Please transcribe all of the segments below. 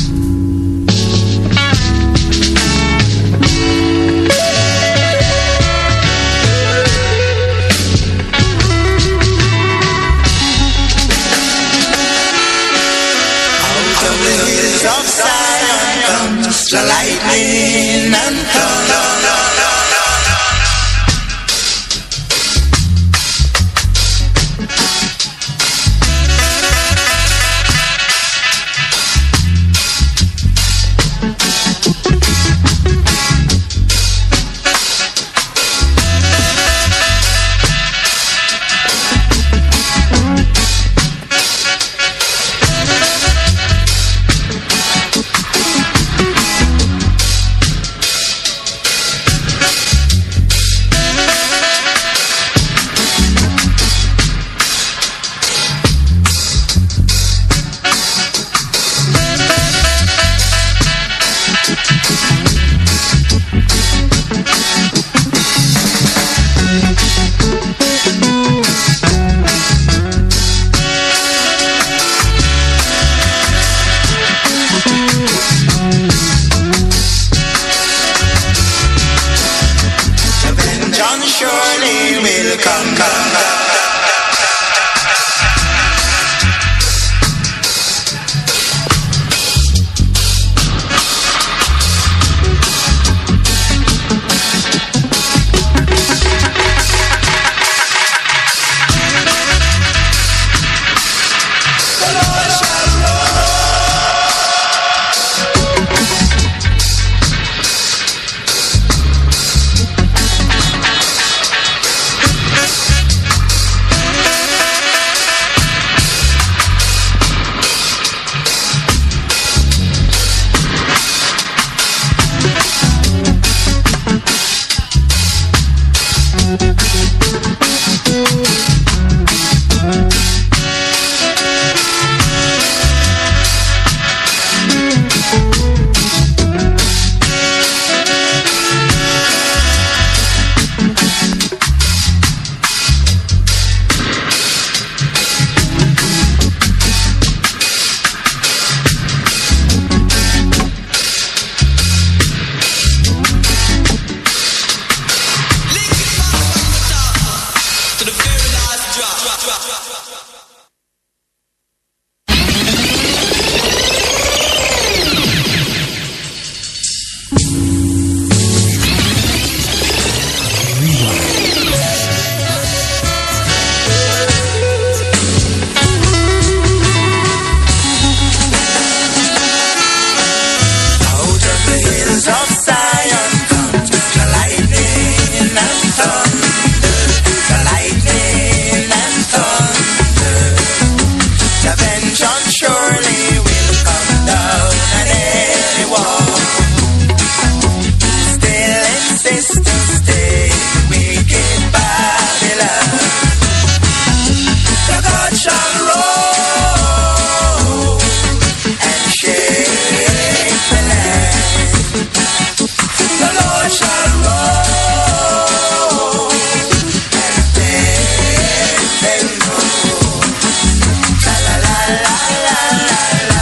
la la la la.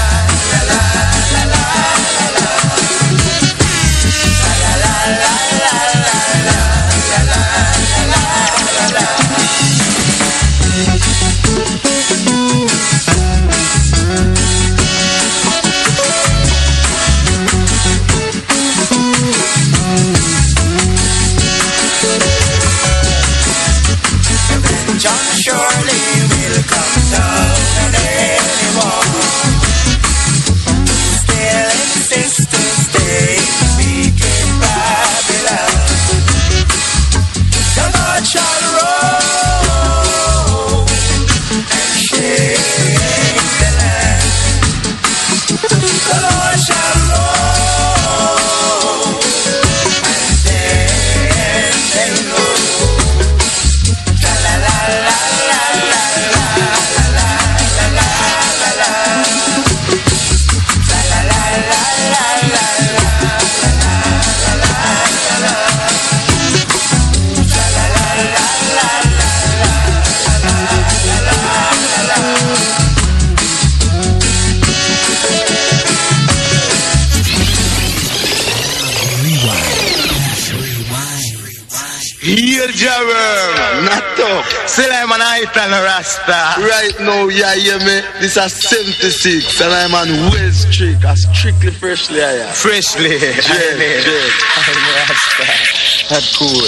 real Jerome. Not tough. Still I'm an Itan Rasta. Right now, yeah, hear me? This is 76 and I'm on West Street. I strictly freshly I am. Freshly. I'm Rasta. That's cool.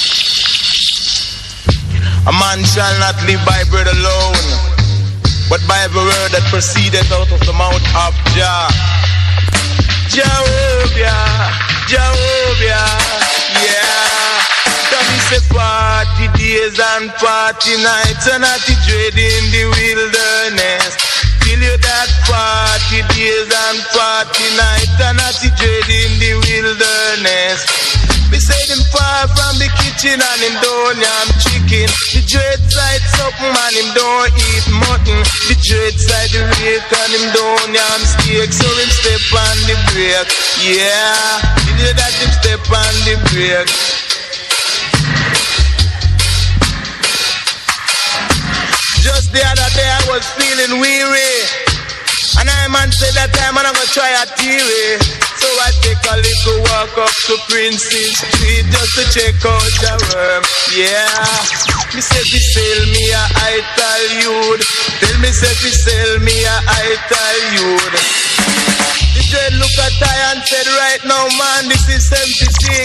A man shall not live by bread alone, but by every word that proceedeth out of the mouth of Jah. Jehovah, Jehovah, yeah. Come say party days and party nights and not the dread in the wilderness. Till you that party days and party nights and not the dread in the wilderness. We say him far from the kitchen and him don't yam chicken. The dread side something and him don't eat mutton. The dread side the rake and him don't yam steak. So him step on the brake. Yeah, you know that him step on the brake. Just the other day I was feeling weary, and I man said that time I'm gonna try a theory. So I take a little walk up to Princess Street just to check out the worm. Yeah, me say fi sell me a ital youth. Tell me say fi sell me a ital youth. The dread look at I and said right now man this is 76.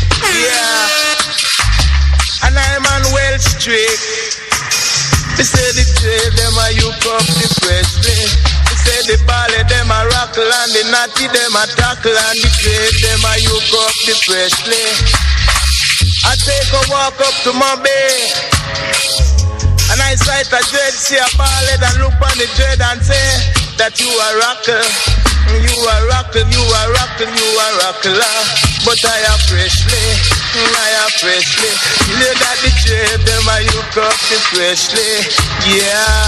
Yeah, and I'm on Well Street. They say the dread them a yoke up the Presley. They say the ballet them a rockle and the natty them a tackle and the dread them a yoke up the Presley. I take a walk up to my bay and I sight a dread, see a ballet and look on the dread and say that you a rockle. You a rockle, you a rockle, you a rockler. But I am freshly, I am freshly. You know that the dread them a yoke up the Freshly. Yeah.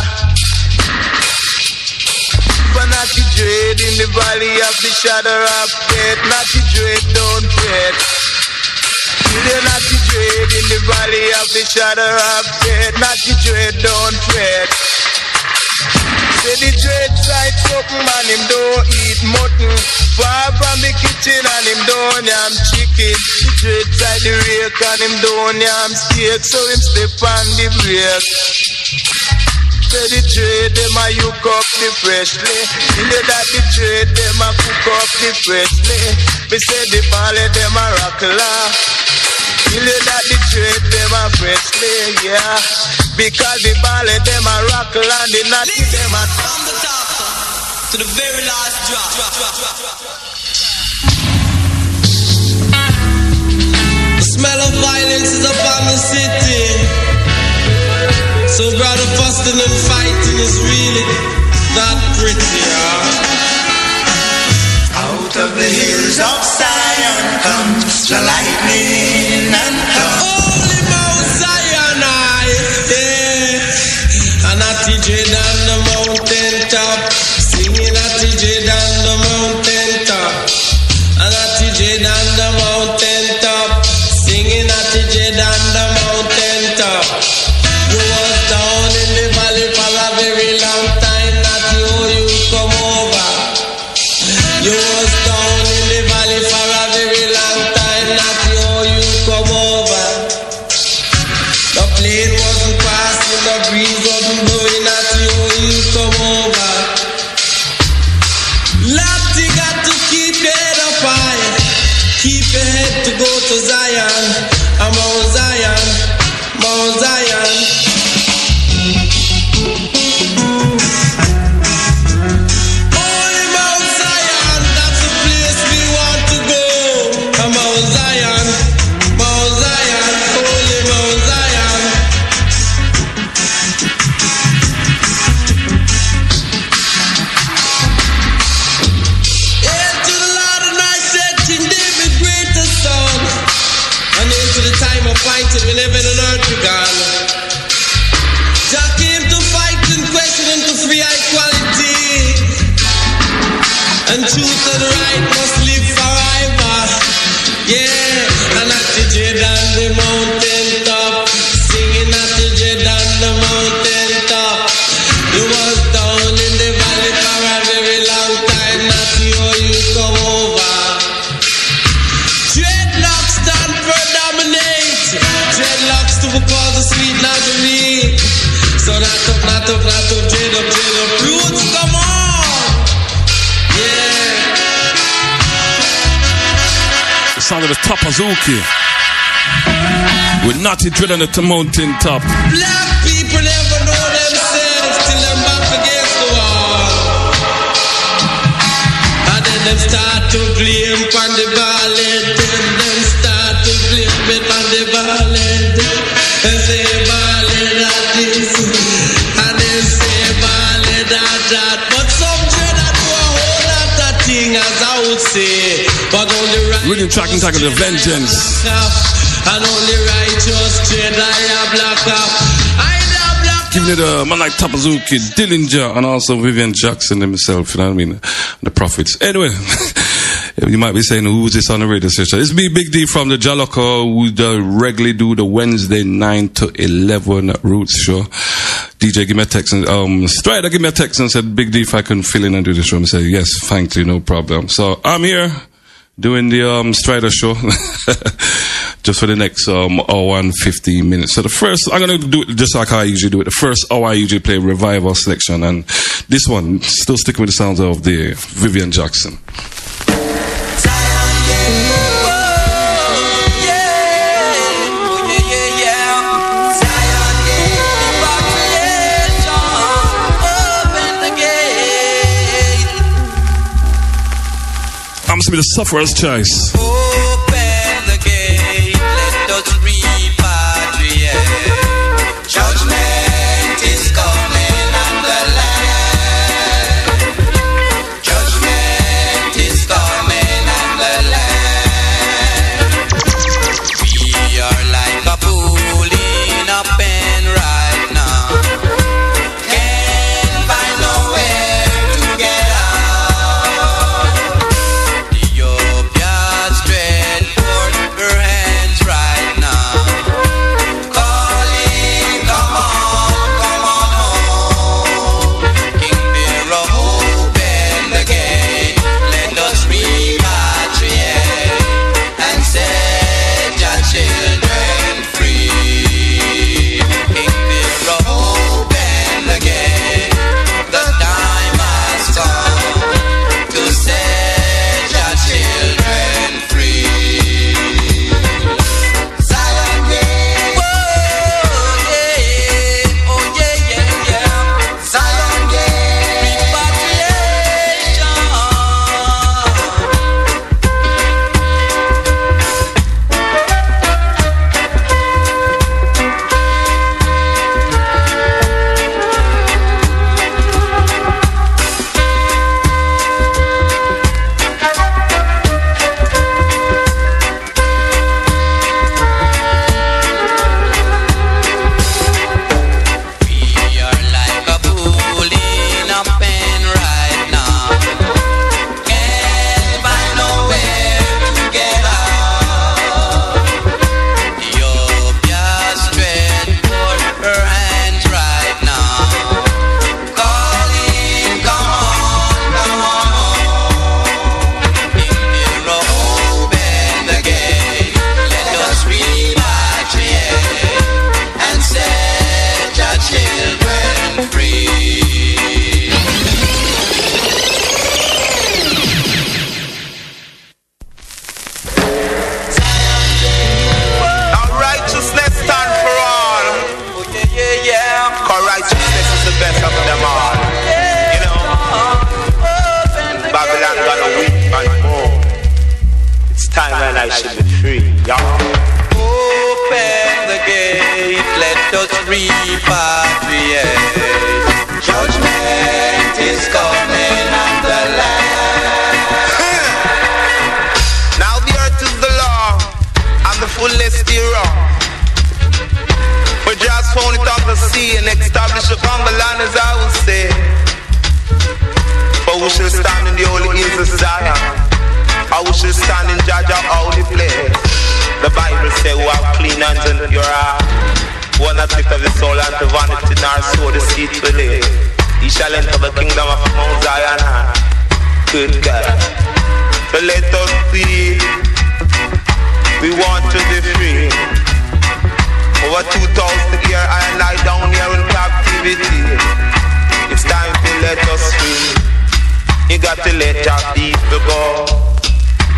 But not the dread in the valley of the shadow of death. Not the dread don't fret. You know not the dread in the valley of the shadow of death. Not the dread don't fret. Say the dread side something and him don't eat mutton. Far from the kitchen and him don't yam chicken. The dread side the rake and him don't yam steak. So him step on the brake. Say the dread them a yoke up the Freshly. You know that the dread them a cook up the Freshly. Me say the ballet them a rockler. You know that the dread them a Freshly, yeah. Because the ballet them a rockle and the natty them a from the top to the very last drop. The smell of violence is upon the city. So brother fussing and fighting is really not pretty, Out of the hills of Zion comes the lightning and thunder. Holy Mount Zion, yeah. And at TJ down the mountain top, singing at TJ down the mountain top. And at TJ down the mountain top, singing at TJ down the mountain top. You was down in the valley for a very long time, not you come over. You was down in the valley for a very long time, not you come over. The plane wasn't passing, the breeze wasn't blowing, not you come over. Lad, you got to keep your head up high, keep your head to go to Zion, and Mount Zion, Mount Zion. We live in an earth begun. Jah came to fight and question and to free equality. And truth and right must live forever. Yeah, and at the Jade on the mountain top, singing at the Jade on the mountain top. You was down in the valley for a very long time, not you come over. Dreadlocks stand for dominate. Dreadlocks sound of the Tapazuki. With Natty Dread on the mountain top. Black people never know themselves till them back against the wall. And then them start to blame on the ballad. Them start to blame it on the ballad. And say ballad at this. And then say ballad at that. But some dread that do a whole lot of thing, as I would say. But only right. Rhythm track and tackle the vengeance. And only righteous dread I have black up. Giving it a man like Tapazuki, Dillinger, and also Vivian Jackson himself, you know what I mean? The Prophets. Anyway, you might be saying, who's this on the radio station? It's me, Big D from the Jaloko, who regularly do the Wednesday 9 to 11 Roots show. DJ, give me a text and, Strider, give me a text and said, Big D, if I can fill in and do the show. I say, yes, thank you, no problem. So, I'm here doing the, Strider show. Just for the next hour and 15 minutes. So the first, I'm going to do it just like I usually do it. The first hour I usually play Revival selection, and this one, still sticking with the sounds of the Vivian Jackson. I'm going to be the Sufferer's Choice. Judgment is coming on the land. Judgment is coming on the land. We are like a bull in a pen right now. Can't find nowhere to get out. Ethiopia's dread for her hands right now.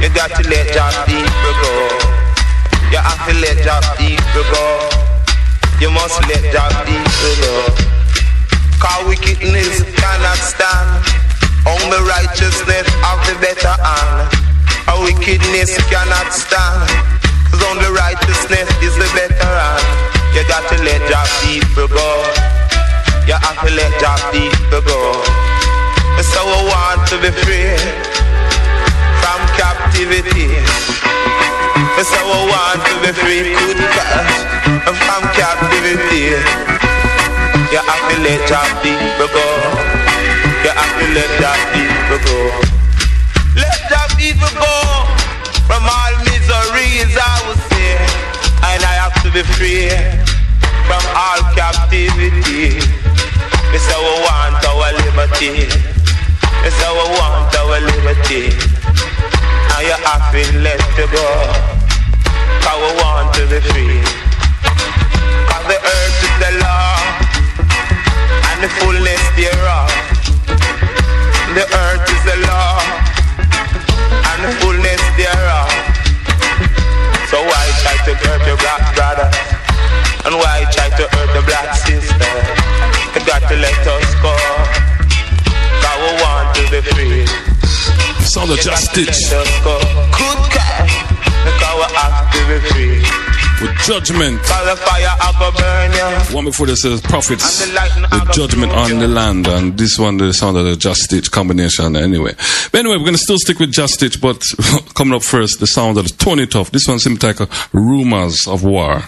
You got to let your people go. You have to let your people go. You must let your people go. Cause wickedness cannot stand. Only righteousness of the better hand. A wickedness cannot stand. Cause only righteousness is the better hand. You got to let your people go. You have to let your people go. So I want to be free from captivity. So I want to be free, good God, from captivity. You have to let your people go. You have to let your people go. Let your people go from all miseries, I would say. And I have to be free from all captivity. So I want our liberty. So I want our liberty. And you have to let to go. Cause we want to be free. Cause the earth is the law and the fullness thereof. The earth is the law and the fullness thereof. So why try to hurt your black brother? And why try to hurt the black sister? You got to let us go. Cause we want to be free. Sound of Just Stitch. Good God. Because we have to be free. With Judgment. Cause the fire I go burn you. One before this says Prophets with Judgment on the Land, and this one the sound of the Just Stitch combination anyway. But anyway, we're gonna still stick with Just Stitch, but coming up first, the sound of the Tony Tough. This one seems like Rumors of War.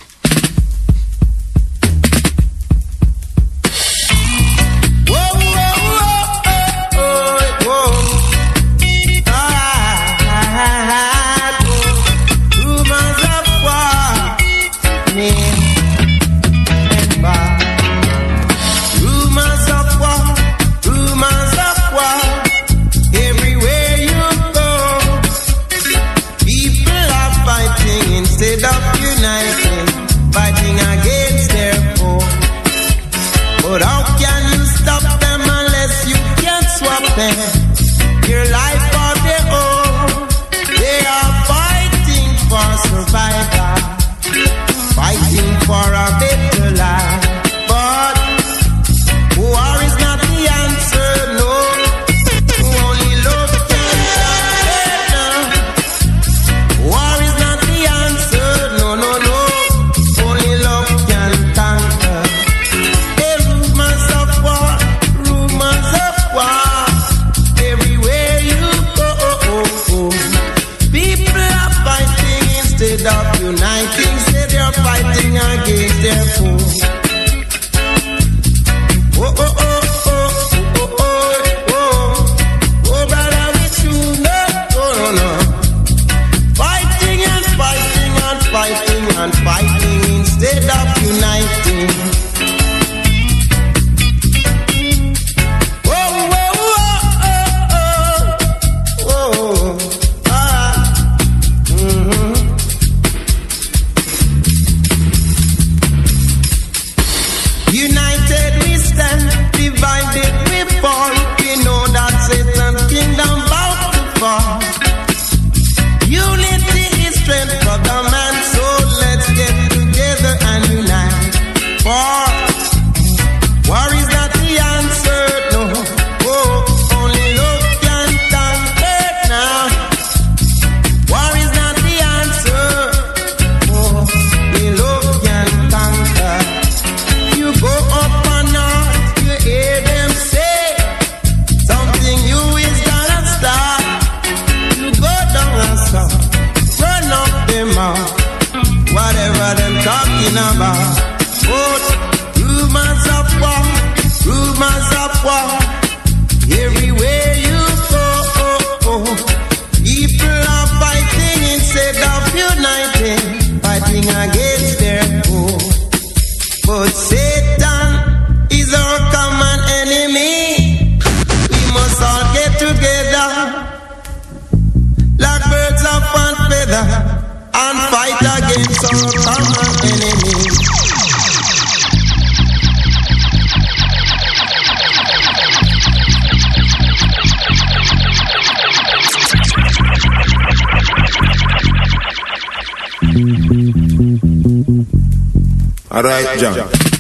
Your life of their own. They are fighting for survival, fighting for a better life. But war is not the answer, no. Only love can stop it now. War is not the answer, no, no, no. Only love can conquer. Hey, rumors of war, rumors of war. Of uniting, say they're fighting against their foes. Oh, oh, oh, oh, oh, oh, oh, oh, brother, with you, no, no, no. Fighting and fighting and fighting and fighting instead of uniting. Everywhere you go, people are fighting instead of uniting, fighting against their foe. But Satan is our common enemy. We must all get together like birds of one feather and fight against our common enemy. Alright, John.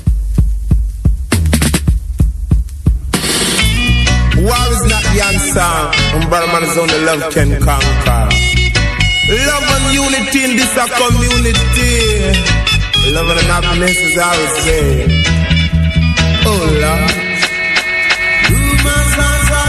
War is not the answer. Brother man is only love can conquer. Love and unity in this a community. Love and happiness is how we say. Oh Lord. Rumors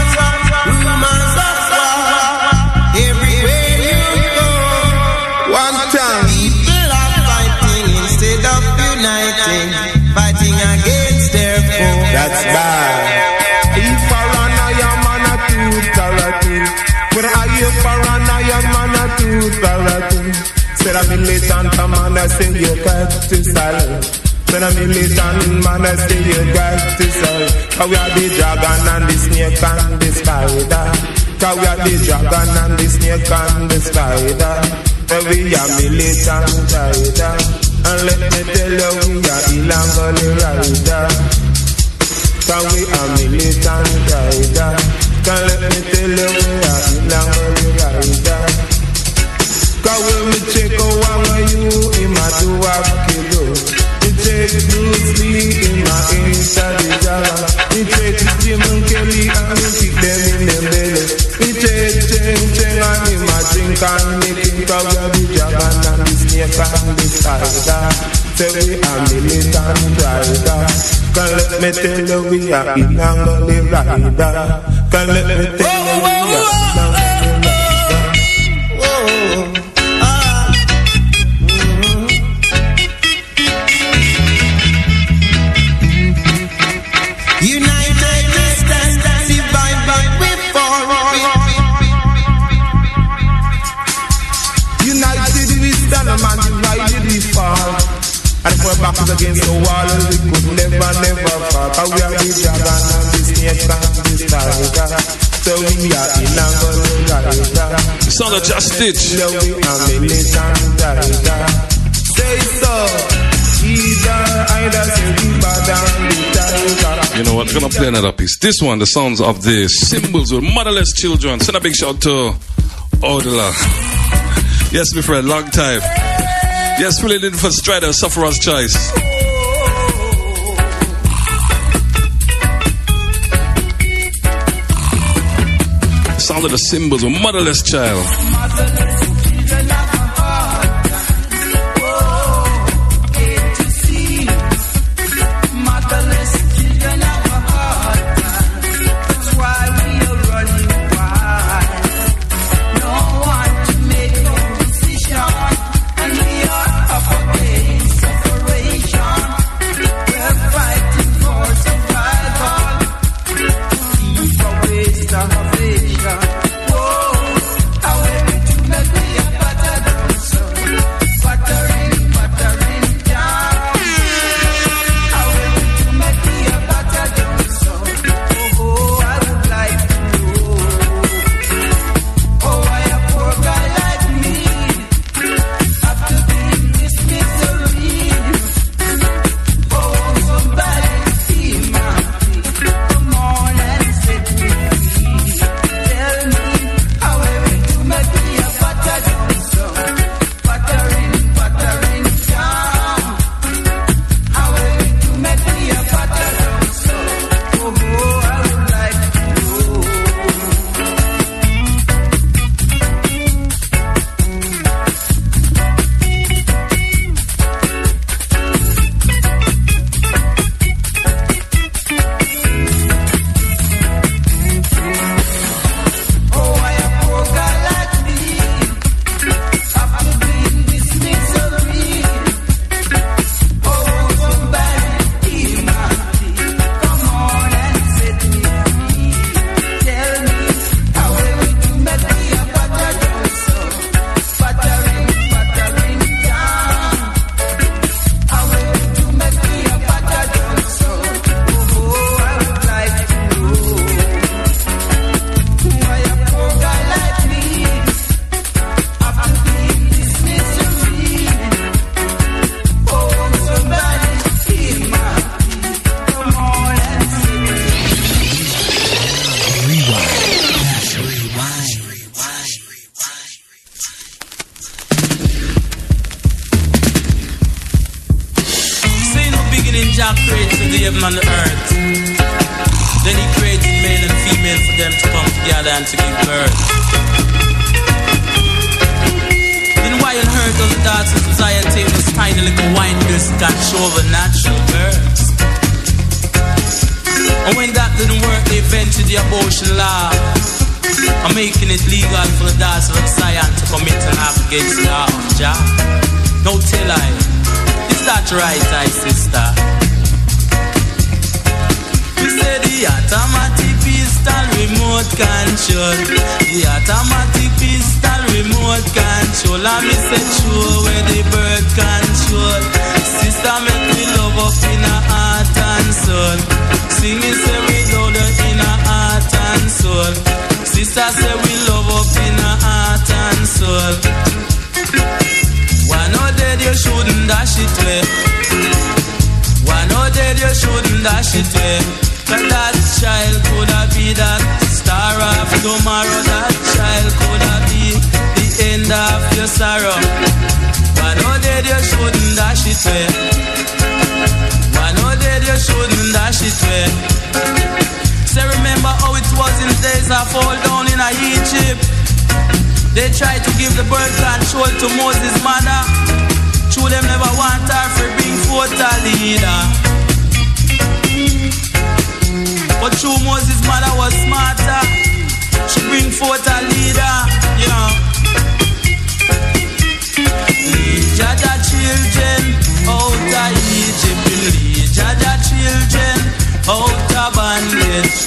of war. Everywhere you go. One time. People are fighting instead of uniting. Fighting against their foe. That's bad. If I run, I am on a tooth karate. When I hear for run, I am on a tooth karate. Said I'm militant, man, I say you got to silence. Said I'm militant, man, I say you got to silence. Cause we are the dragon and the snake and the spider. Cause we are the dragon and the snake and the spider. So we are militant rider. And let me tell you, we are illegally rider. Cause we are militant rider. Cause let me tell you, we are illegally rider. Cause when we check out what you in my do up kilo. We check Bruce Lee in my inside the Java. We check Jim and Kelly and we kick them in the belly. We check Cheng and in my drink and making cause we are the dragon and the snake and the spider. Say we are militant rider. Cause let me tell you we are illegally rider. Cause let me tell you we are illegally rider. United we stand, divided we fall. United we stand, man, divided we fall. And if we're back against the wall, we could never fall. Cause we are the dragon and the snake and the spider. So we are in Angola rider. Sound of Just Stitch. We are militant rider. Say so. Either say we bad and the tiger. You know what? I'm gonna play another piece. This one, the sounds of the Symbols with Motherless Children. Send a big shout to Odela. Yes, my friend, long time. Yes, filling in for Strider, Sufferer's Choice. Sound of the Symbols with Motherless Child. Salvation. Whoa, how we to make me a better heaven and the earth. Then he created male and female for them to come together and to give birth. Then why on earth does the dance of society take this tiny little wine whisk and show over natural births? And when that didn't work, they invented the abortion law. I'm making it legal for the dance of Zion to commit an act against the law. Ja? No tell I. Is that right, I sister? You say the automatic pistol remote control. The automatic pistol remote control. And me say sure where the birth control. Sister make me love up in a heart and soul. Sing it say we love in a heart and soul. Sister say we love up in a heart and soul. One no dead you shouldn't dash it away. One no dead you shouldn't dash it away. Cause that child could have be that star of tomorrow. That child could have be the end of your sorrow. One no dead you shouldn't dash it away. One no dead you shouldn't dash it away. Say remember how it was in the days of fall down in Egypt. They tried to give the birth control to Moses' mother. True, them never want her for being forth a leader. But true, Moses' mother was smarter. She bring forth a leader, you know. Lead Jaja children out of Egypt. Lead Jaja children out of bondage.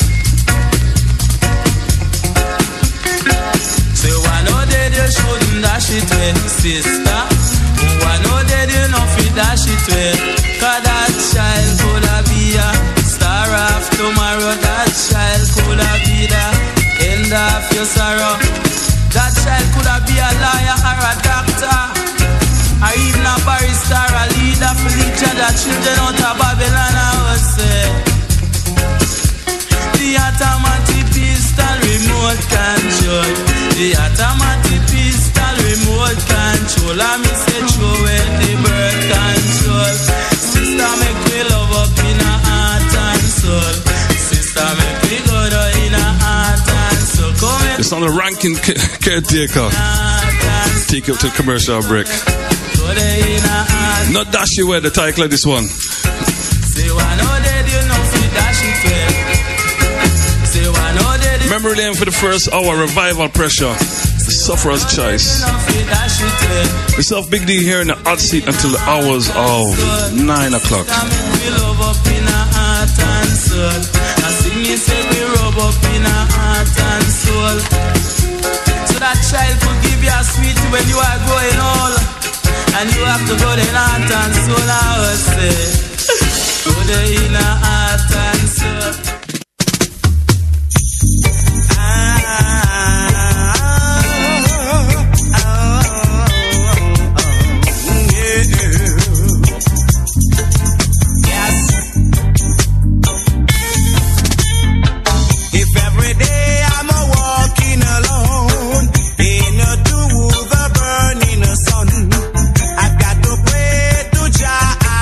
Say one no dead you shouldn't dash it away, sister. One no dead you no fit dash it away. Cause that child could have be a star of tomorrow. That child could have be the end of your sorrow. That child could have be a lawyer or a doctor, or even a barrister, a leader for each other children out of Babylon. I would say the automatic pistol remote control. The automatic pistol remote control. I me say throw away the birth control. Sister make me love up in a heart and soul. Sister make me go down in a heart and soul. Come here. It's on the ranking caretaker. Take it to commercial break. Not dash you away, the title of this one. Say one no dead you know fi dash it away. Say one no dead. Memory lane for the first hour, revival pressure. The sufferer's choice. Myself, Big D, here in the hot seat until the hours of 9 o'clock. So that child could give you a sweet when you are growing old, and you have to go in heart and soul. I would say, go in heart and soul. I've got to pray to Jah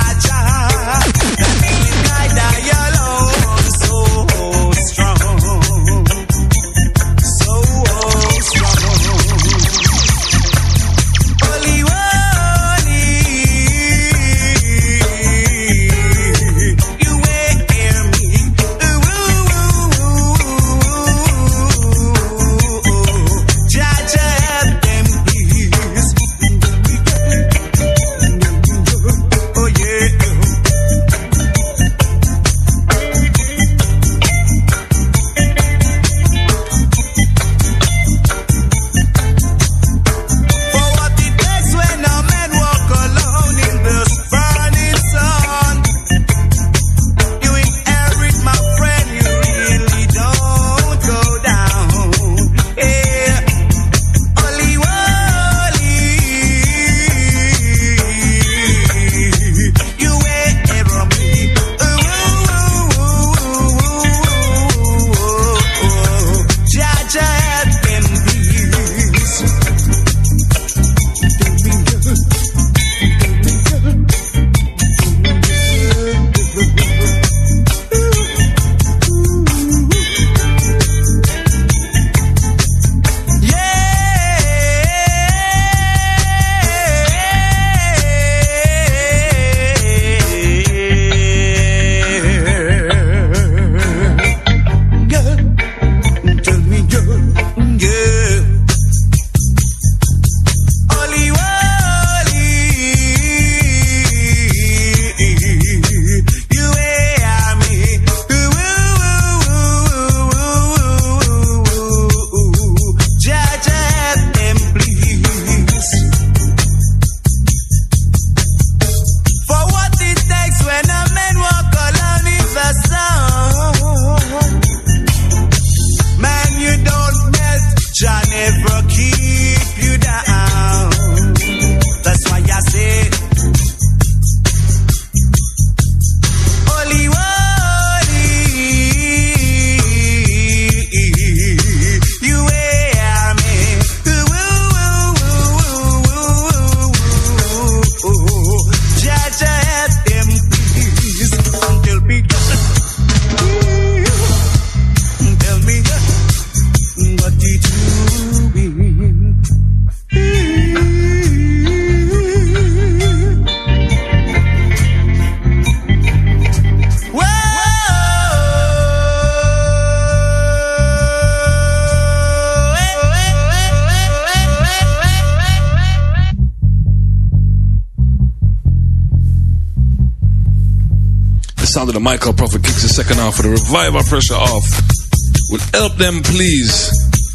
Sound of the Michael Prophet kicks the second half of the Revival Pressure off. Will help them, please.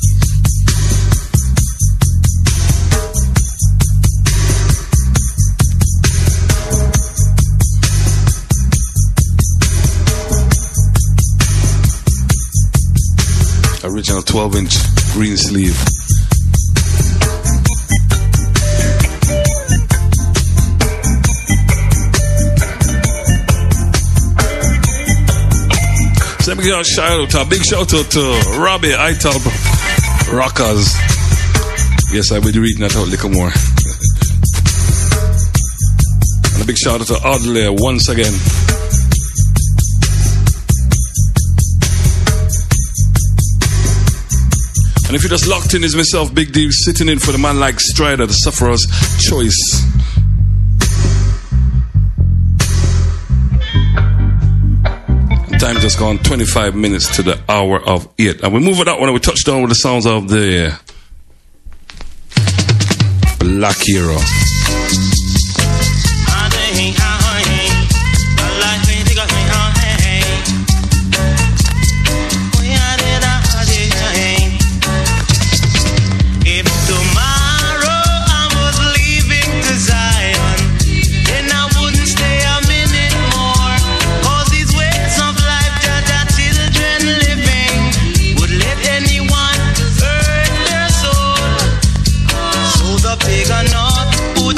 Original 12-inch green sleeve. Let me give a big shout out to Robbie Italb Rockers. Yes, I will be reading that out a little more. And a big shout out to Audley once again. And if you're just locked in, is myself, Big D, sitting in for the man like Strider, the Sufferer's Choice. Time just gone 25 minutes to the hour of 8. And we move it out when we touch down with the sounds of the Black Hero. Take a north,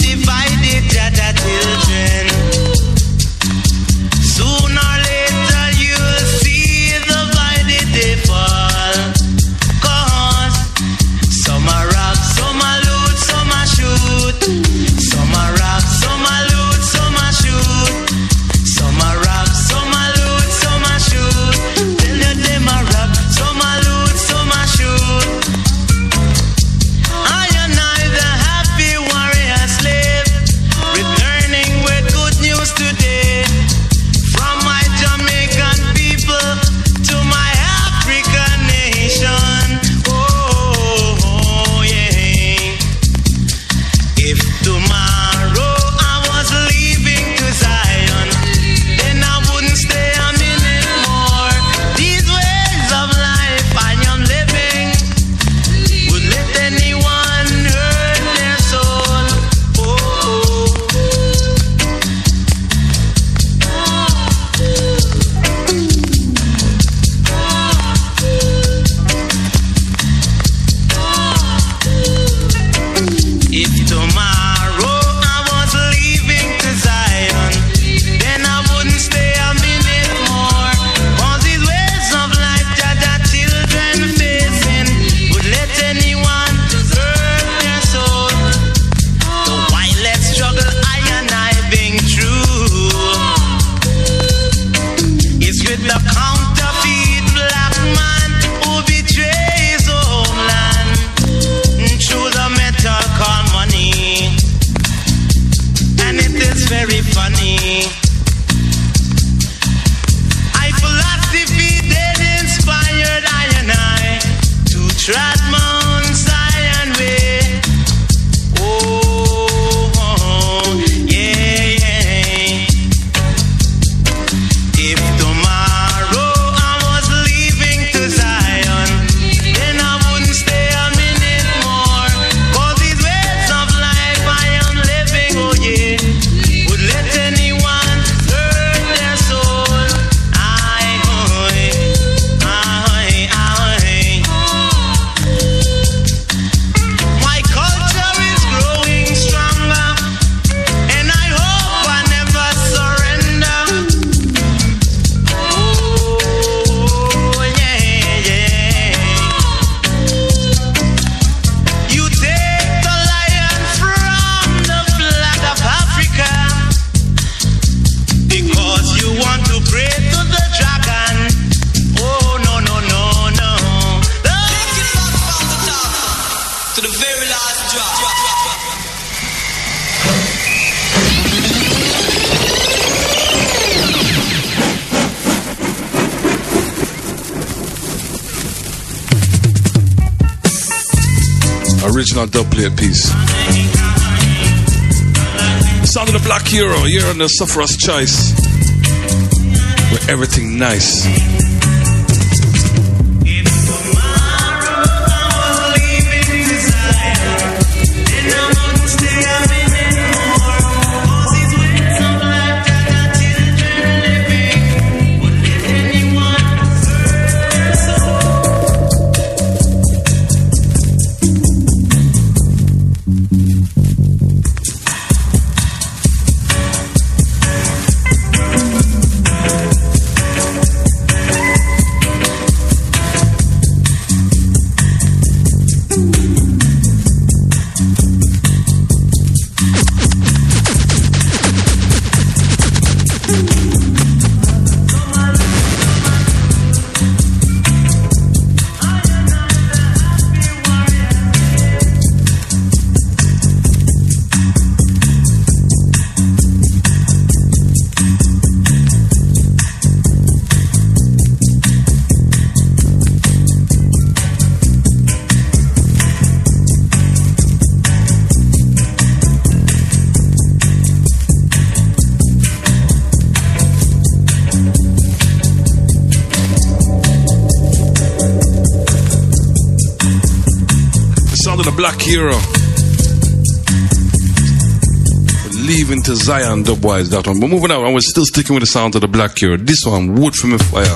to the very last drop. Original dub plate piece. Sound of the Black Hero here on the Sufferer's Choice, where everything nice. Black Hero. Leaving to Zion, dubwise, that one. But moving out, and we're still sticking with the sound of the Black Hero. This one, Wood from a Fire.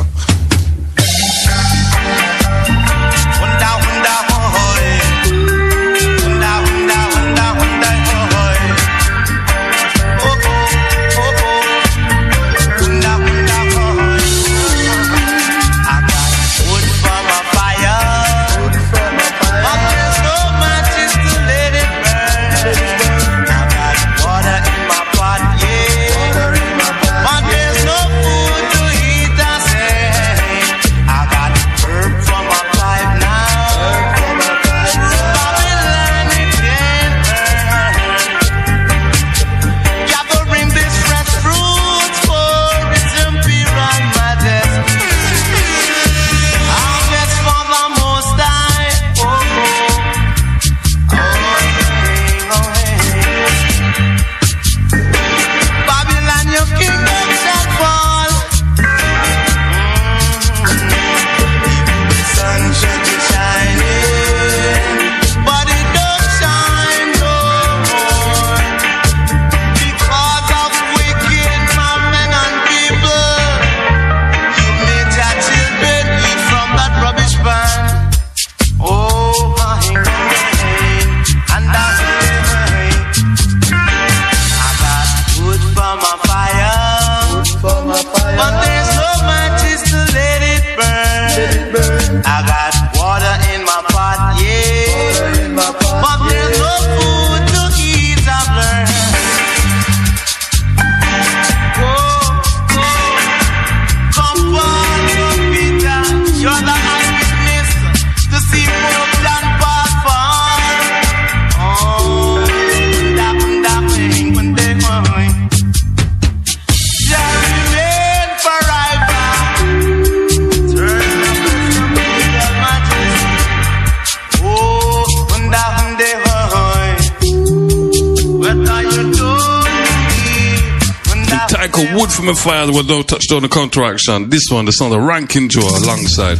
Wood from a Fire with no touchdown and counteraction. This one, the sound of Ranking Joe alongside.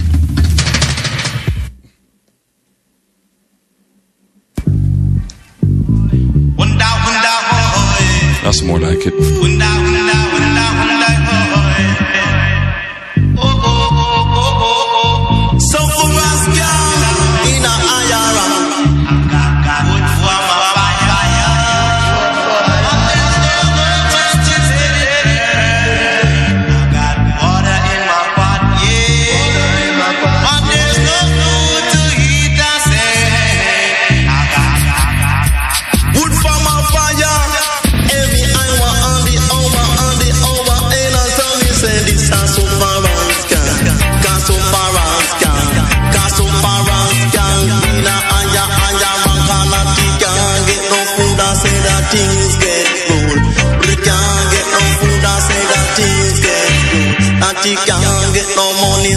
That's more like it. So for us, in a Wood from a fire, every hour on the hour.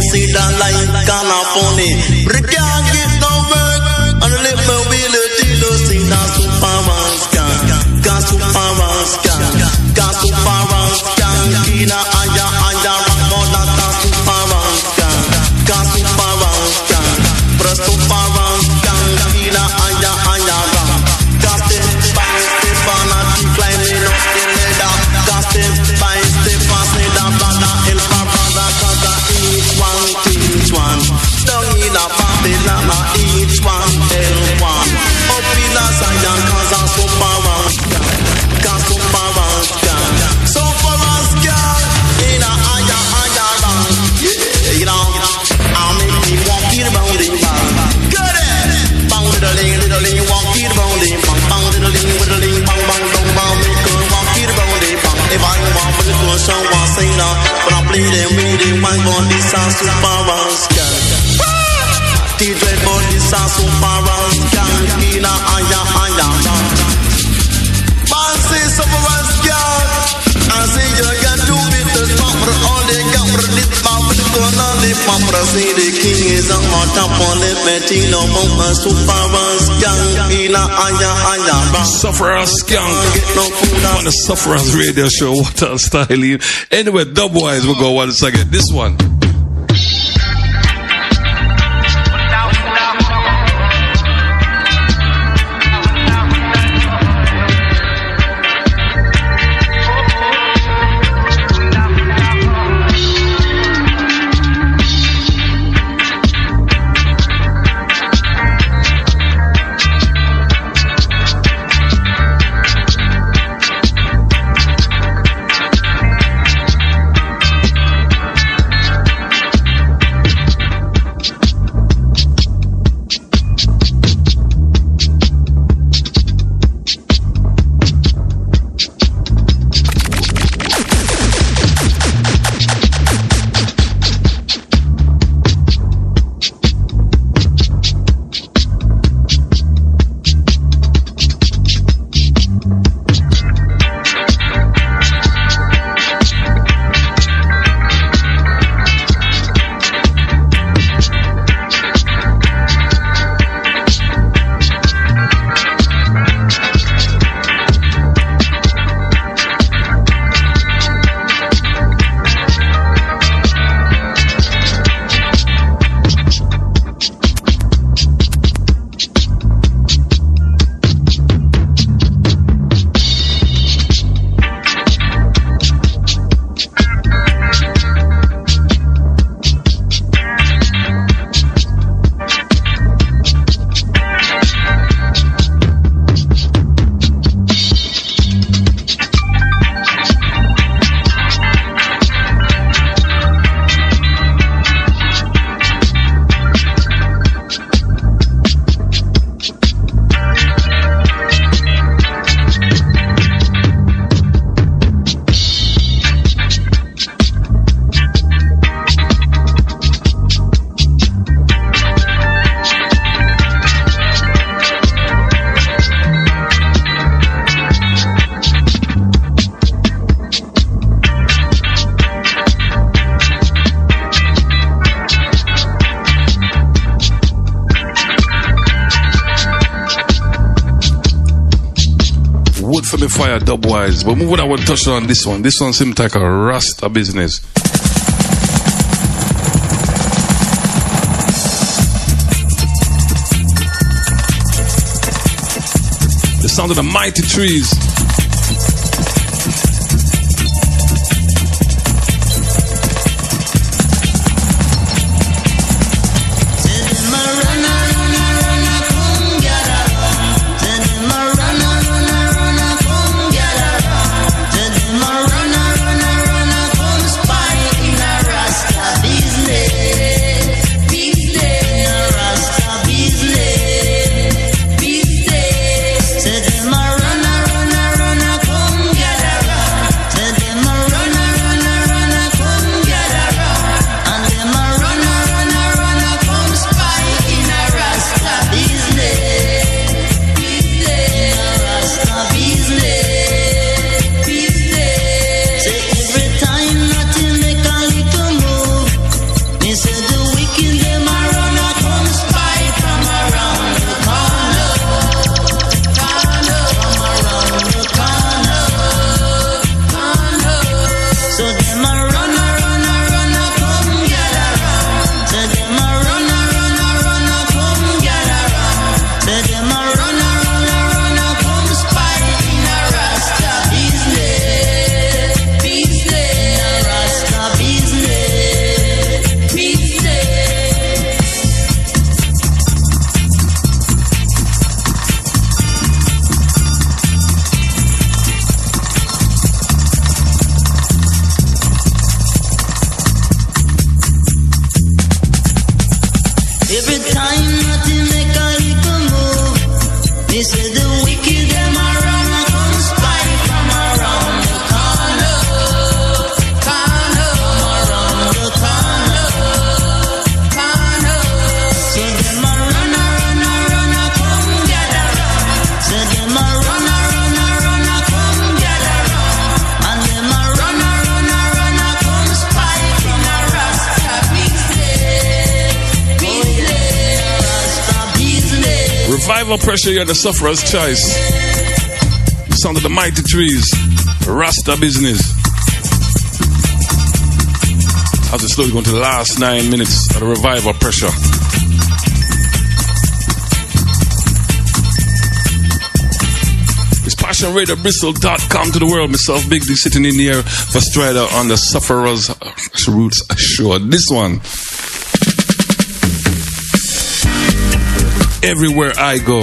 see that like kinda funny. But I can't get no work. And the little ability to see that super scan. Got super scan. Got super scan. Kina aya more than that super scan. Got super scan. Press super scan. Kina aya got step by step on a climbing up the ladder. Got step by step on say that brother el brother cause each one teach one. Down in a Babylon each one tell one. Up in a Zion cause a super scan. Got super scan. Super scan. In a aya yeah, you know. I'll make me walk it around the bar. Got it. Bang little walk it around the bar. Bang little bang bang don't bang make her walk it around the bar. If I want to go show one say now, but I play them with them one on this a super scan. DJ boy this a super scan. Ina aya. Man say super scan. I say you can do it the top for all they got for this mouth is gonna live my say the king is on top on it Betino a super scan. Ina aya. Sufferers Skunk on the Sufferers radio show. What a style. Anyway, Dubwise we'll go once again. This one. For me fire Dubwise, but move what I want to touch on this one. This one seems like a Rasta business. The sound of the mighty trees. Run, Revival Pressure, you're the sufferer's choice. Sound of the Mighty Trees. Rasta Business. As we slowly go into the last 9 minutes of the Revival Pressure. It's PassionRadioBristol.com to the world. Myself, Big D, sitting in here for Strider on the Sufferer's Roots Show. This one. Everywhere I go.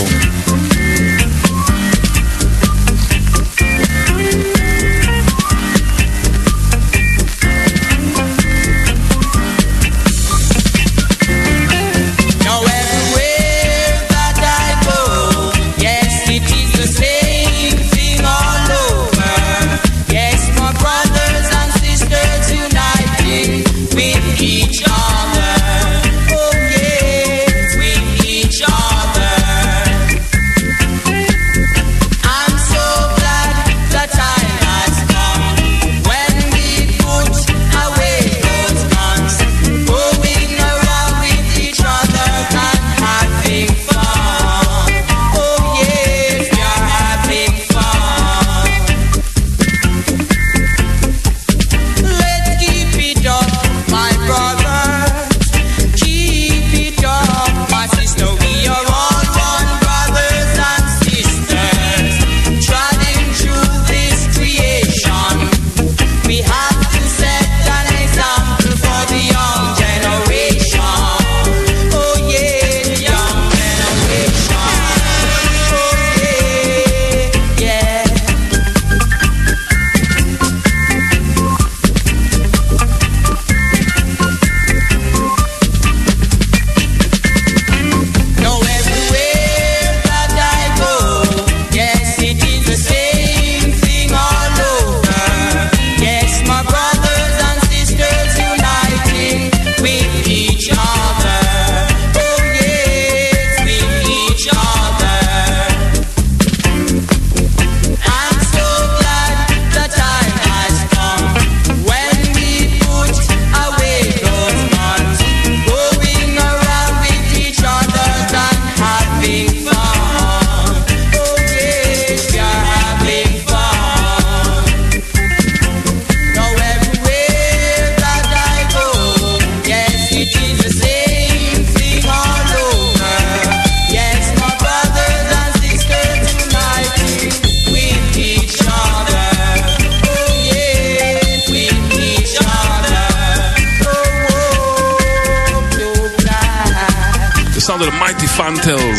Fantels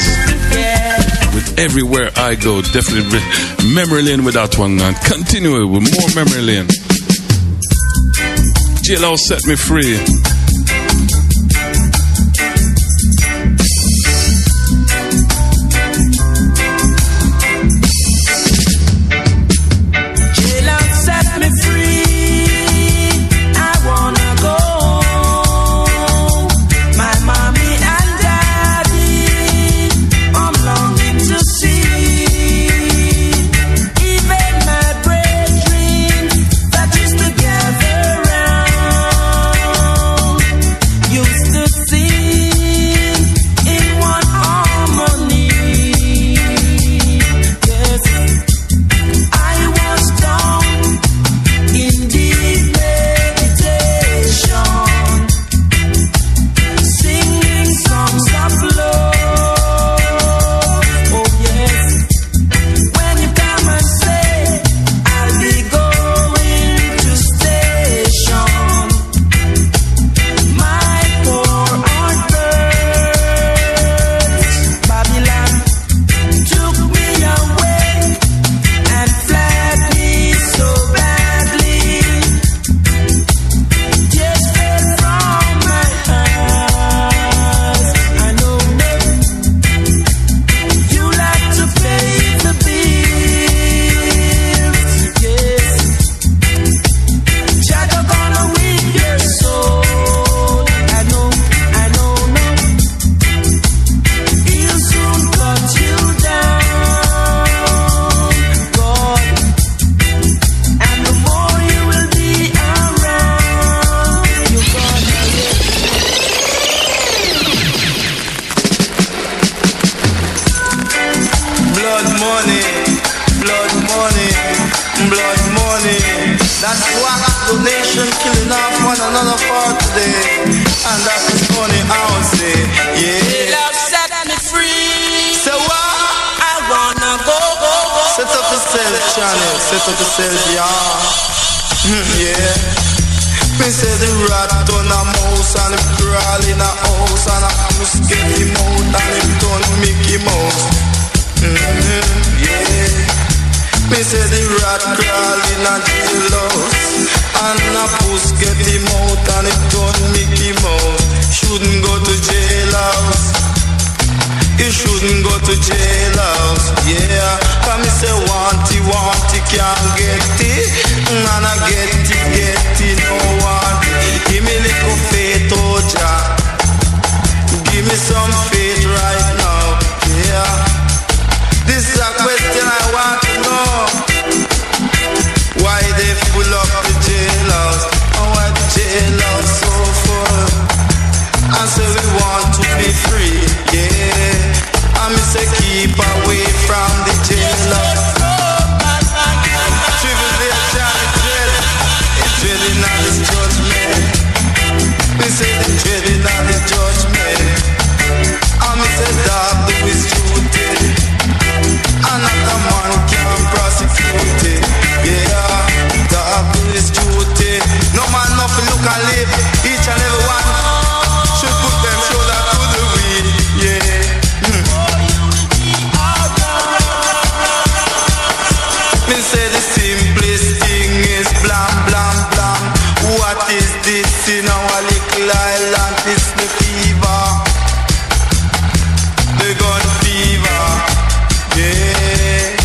with Everywhere I Go. Definitely memory lane with that one, and continue with more memory lane. JLO Set Me Free. Together around money, blood money, blood money. That's why the nation killing off one another for today. And that's the funny how I say, yeah. Love set me free. So what? I wanna go. Set up yourself, channel. Set up yourself, yeah. Yeah. Me say the rat on a mouse and him crawl in a house and a mouse get him out and him turn Mickey Mouse. Yeah. Me say the rat crawl in a jailhouse and a puss get him out and him turn Mickey Mouse. Shouldn't go to jailhouse. You shouldn't go to jailhouse, yeah. Cause me say want it, can't get it. And I get it, no want it. Give me little faith, oh Jah. Give me some faith right now, yeah. This is a question I want to know. Why they full up the jailhouse? And why the jailhouse so full? I say we want to be free, yeah. I me say keep away from the jailhouse. Tribulation is dread, it's dreading on this judgment. Me say the dreading on the judgment. I me say dog do his duty, and not a man can prosecute it. Yeah, dog do his duty. No man nothing look and live. Each and every one should put them shoulder to the wheel, yeah. Me say the simplest thing is blam, blam, blam. What is this in our little island? It's the fever, the gun fever, yeah.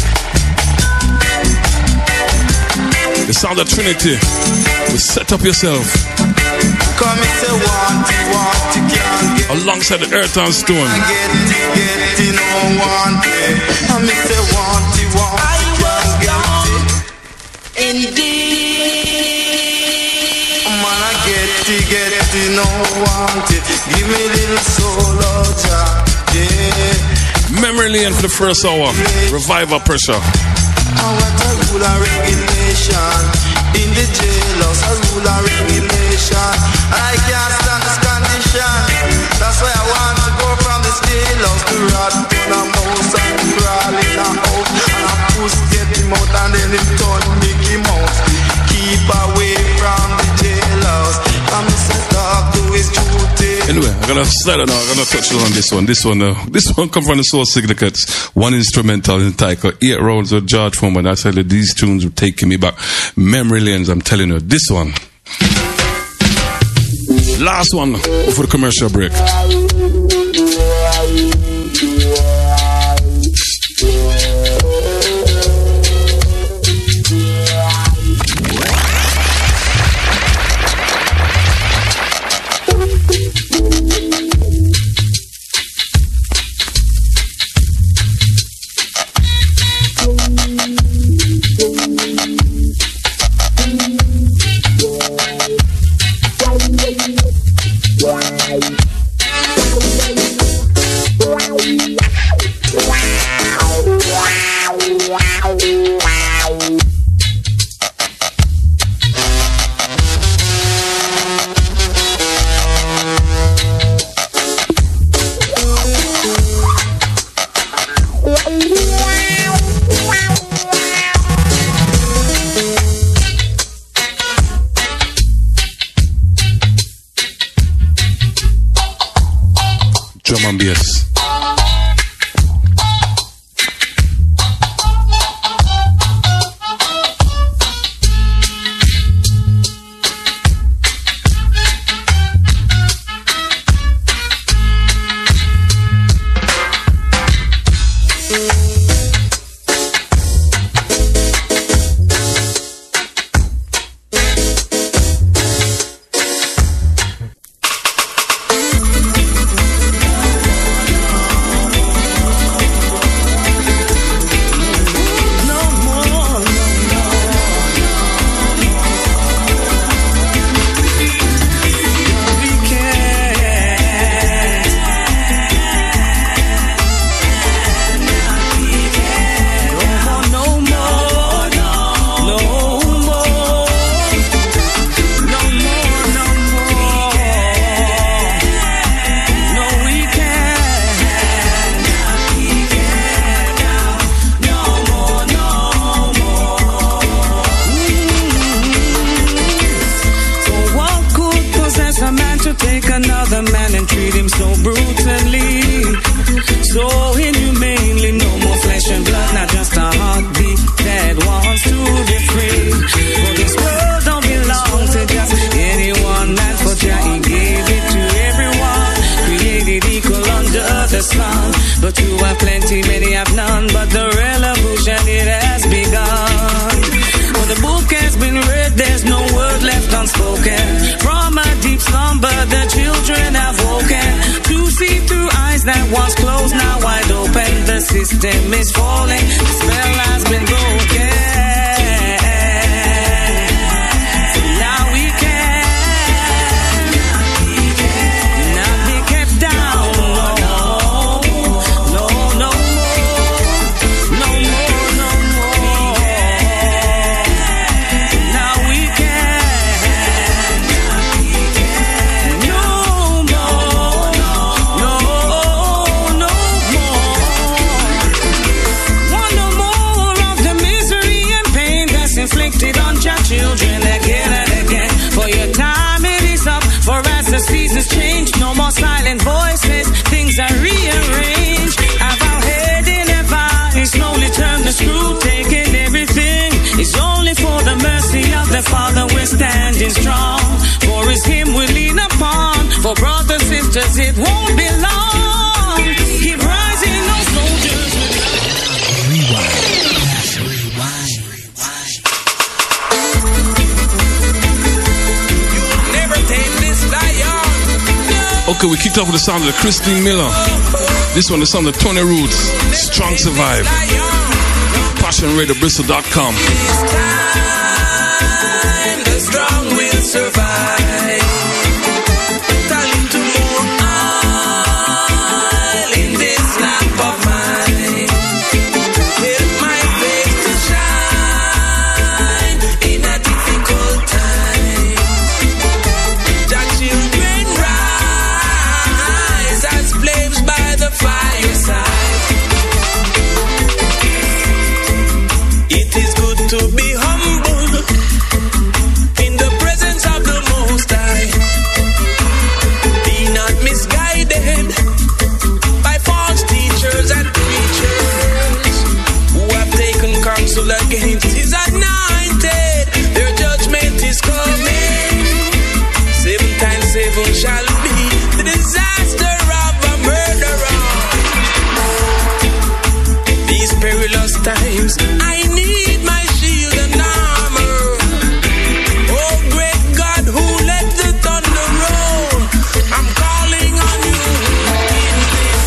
The sound of Trinity. We set up yourself. Come and say want it, can't get. Alongside the Earth and Stone. Get it, no want it. Come and say want it, can't get it. Indeed. Man, I get it, no want it. Give me a little soul, oh Jah, yeah. Memory lane for the first hour. Revival pressure. I want a rule and regulation in the jailhouse, a rule and regulation. I can't stand this condition. That's why I want to go from this jailhouse to rat on a mouse and crawl in a house and a puss get him out and then him turn Mickey Mouse. Keep away from the jailhouse. I'm Mr. Dog to his duty. Anyway, I'm gonna start now. I'm gonna touch on this one. This one come from the Soul Significates. One instrumental entitled 8 Rounds with George Foreman. I said that these tunes were taking me back memory lanes. I'm telling you, this one. Last one before the commercial break. Drum and bass. system is falling. The spell has been broken. So now we cannot be kept down. No more. Now we inflicted on your children again and again. For your time it is up, for as the seasons change, no more silent voices, things are rearranged. Have our head in a vice, slowly turn the screw, taking everything. It's only for the mercy of the Father we're standing strong. For it's Him we lean upon, for brothers, sisters, it won't be long. Keep rising, no soldiers with Okay, we kicked off with the sound of Christine Miller. This one, the sound of Tony Roots, Strong Survive. PassionRadioBristol.com. This time, the strong will survive. Telling to more oil in this lamp of mine. Help my faith to shine in a difficult time. That children rise as flames by the fireside. It is good to be humble in the presence of the Most High. Be not misguided by false teachers and preachers who have taken counsel against His anointed. Their judgment is coming. 7 times 7 shall be the disaster of a murderer. These perilous times, I need my shield and armor. Oh, great God, who let the thunder roll, I'm calling on you. In this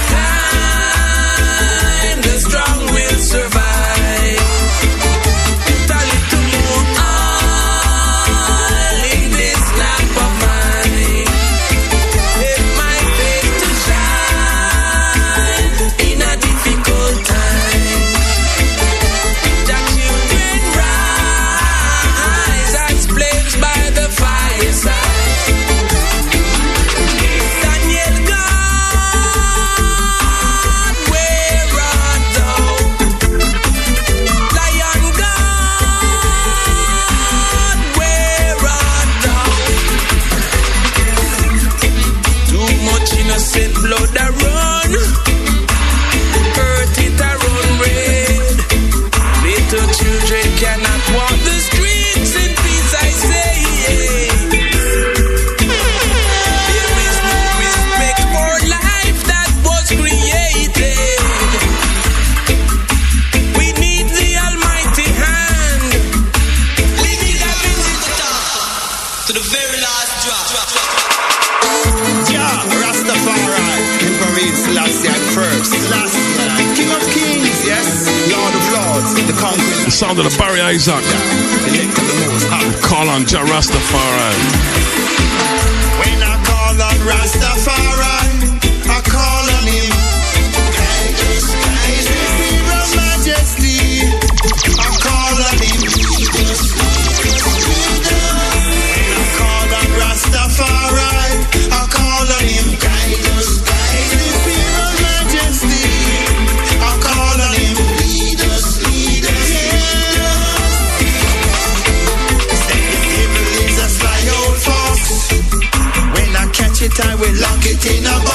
time, the strong will survive. Tell it to more oil in this lamp of mine. Let my faith to shine in a difficult time. That children rise as flames by the fireside. Daniel God, where art thou? Lion God, where art thou? Too much innocent blood a run, earth it a run red. Little children cannot walk the streets in peace, I say. There is no respect for life that was created. We need the almighty hand. Living up to the very last drop. Yeah, Rastafari, Emperor Selassie first. Selassie, King of Kings, yes, Lord of Lords, the conqueror. The sound of the Barry Isaac. Elect of the Most High. Call on Jah Rastafari. When I call on Rastafari, I call on Him. His Imperial Majesty, I call on Him. When I call on Rastafari, I call on Him. His Imperial Majesty, I call on Him. Lead us. Say the devil is a sly old fox. When I catch it, I will lock it in a box.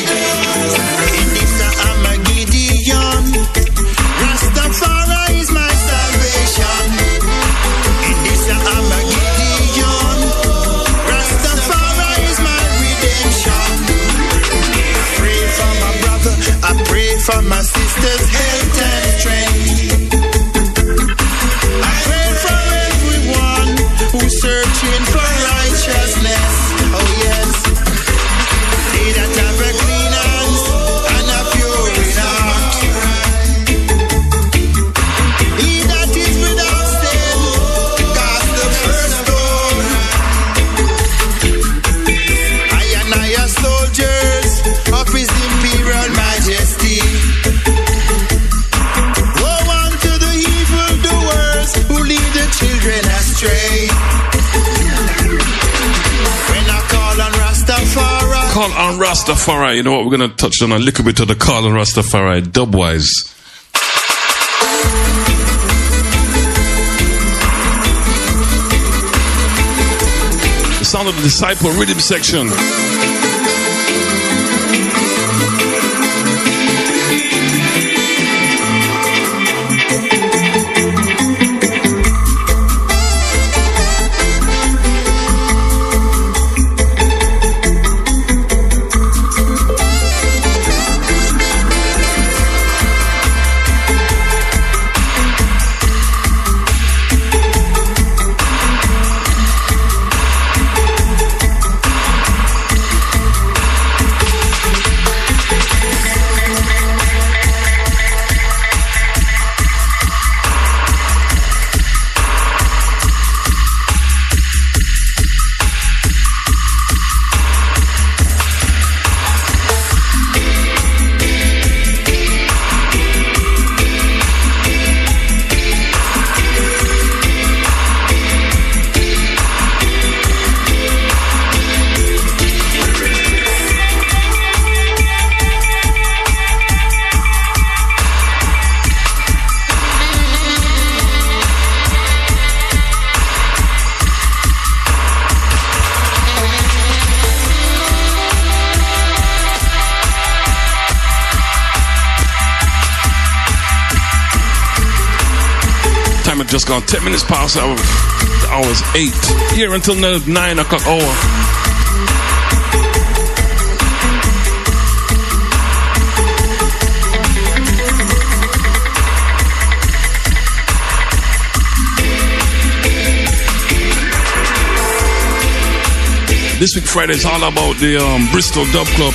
In this I'm a Gideon. Rastafari is my salvation. In this I'm a Gideon. Rastafari is my redemption. I pray for my brother, I pray for my sister's health and strength. I pray for everyone who's searching for righteousness. Oh yes, they that have a clean hands and a pure in heart. He that is without sin cast the first stone. I and I are soldiers of His Imperial Majesty. Woe unto the evildoers who lead the children astray. When I call on Rastafari, Call on Rastafari. You know what? We're going to touch on a little bit of the Call on Rastafari, dubwise. The sound of the Disciple rhythm section. Just gone 10 minutes past the hour's 8. Here until 9 o'clock hour. This week Friday is all about the Bristol Dub Club.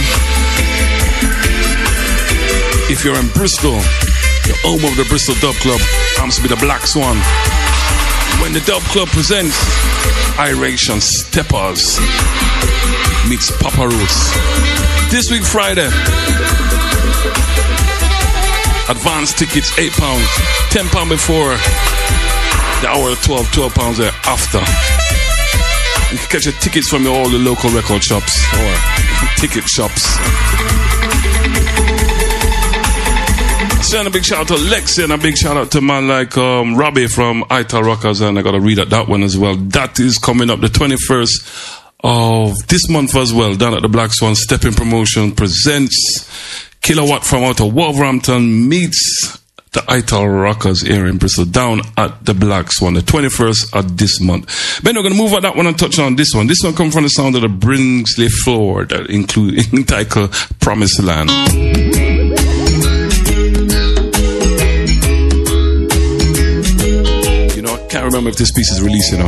If you're in Bristol, the home of the Bristol Dub Club happens to be the Black Swan. When the Dub Club presents Iration Steppers meets Papa Roots. This week Friday, advance tickets £8, £10 before the hour of 12, £12 after. You can catch your tickets from all the local record shops or ticket shops. Send a big shout out to Lexi and a big shout out to man like Robbie from Ital Rockers, and I gotta read at that one as well. That is coming up the 21st of this month as well, down at the Black Swan. Stepping Promotion presents Kilowatt from out of Wolverhampton meets the Ital Rockers here in Bristol, down at the Black Swan, the 21st of this month. Then we're going to move on that one and touch on this one. This one comes from the sound of the Brinsley Floor, that entitled Promised Land. You know, I can't remember if this piece is released enough.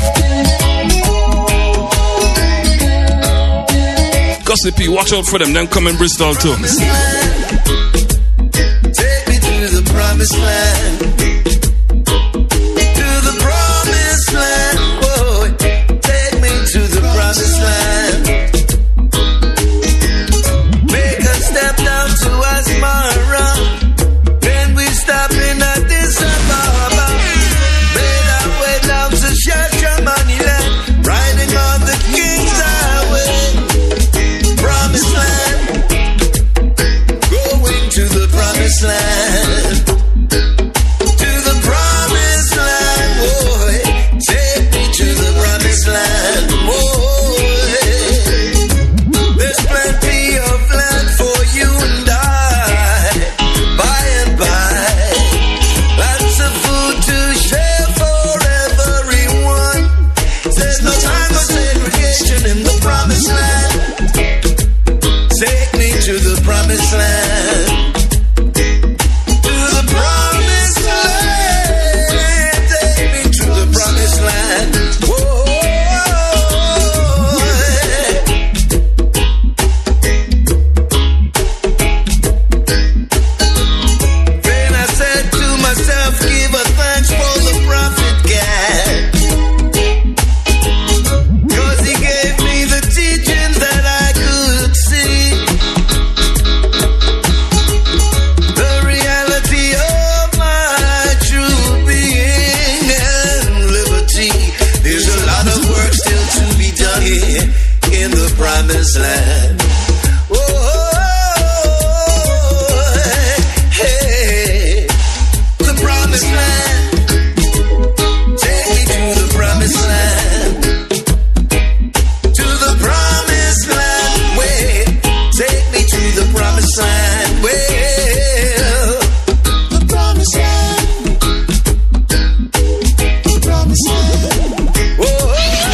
Gossipy, watch out for them. Them come in Bristol too. Promised land, to the promised land, oh, take me to the promised land. Make a step down to Asmara, then we stop in at this Ababa. Made our way down to Shashamani land, riding on the King's Highway. Promised land, going to the promised land. To land. To the promised land. Take me to the promised land. Whoa. Then I said to myself, give a thanks for the prophet God. 'Cause he gave me the teachings that I could see. The reality of my true being and liberty. There's a lot of work still to be done here in the promised land. Hey, the promised land. Take me to the promised land. To the promised land. Way. Take me to the promised land. Well, the promised land. The promised land. Whoa.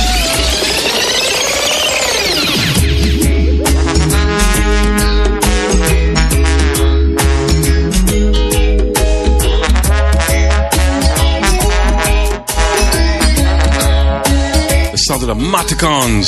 The sound of the Maticons.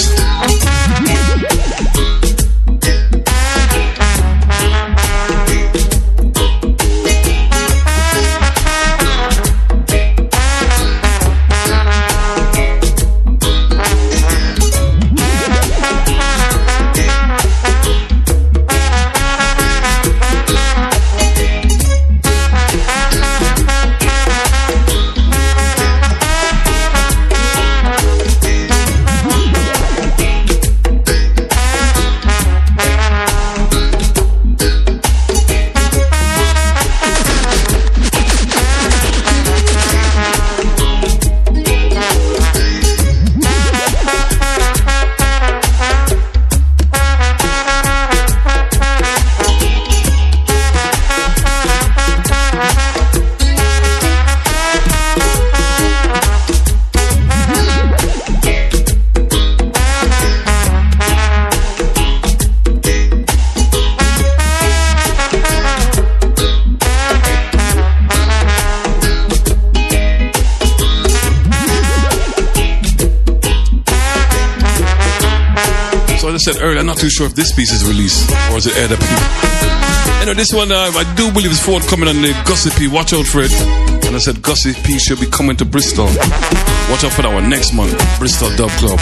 I said earlier, I'm not too sure if this piece is released or is it aired up here. Anyway, this one I do believe is forthcoming on the Gussie P. Watch out for it. And I said Gussie P should be coming to Bristol. Watch out for that one next month, Bristol Dub Club.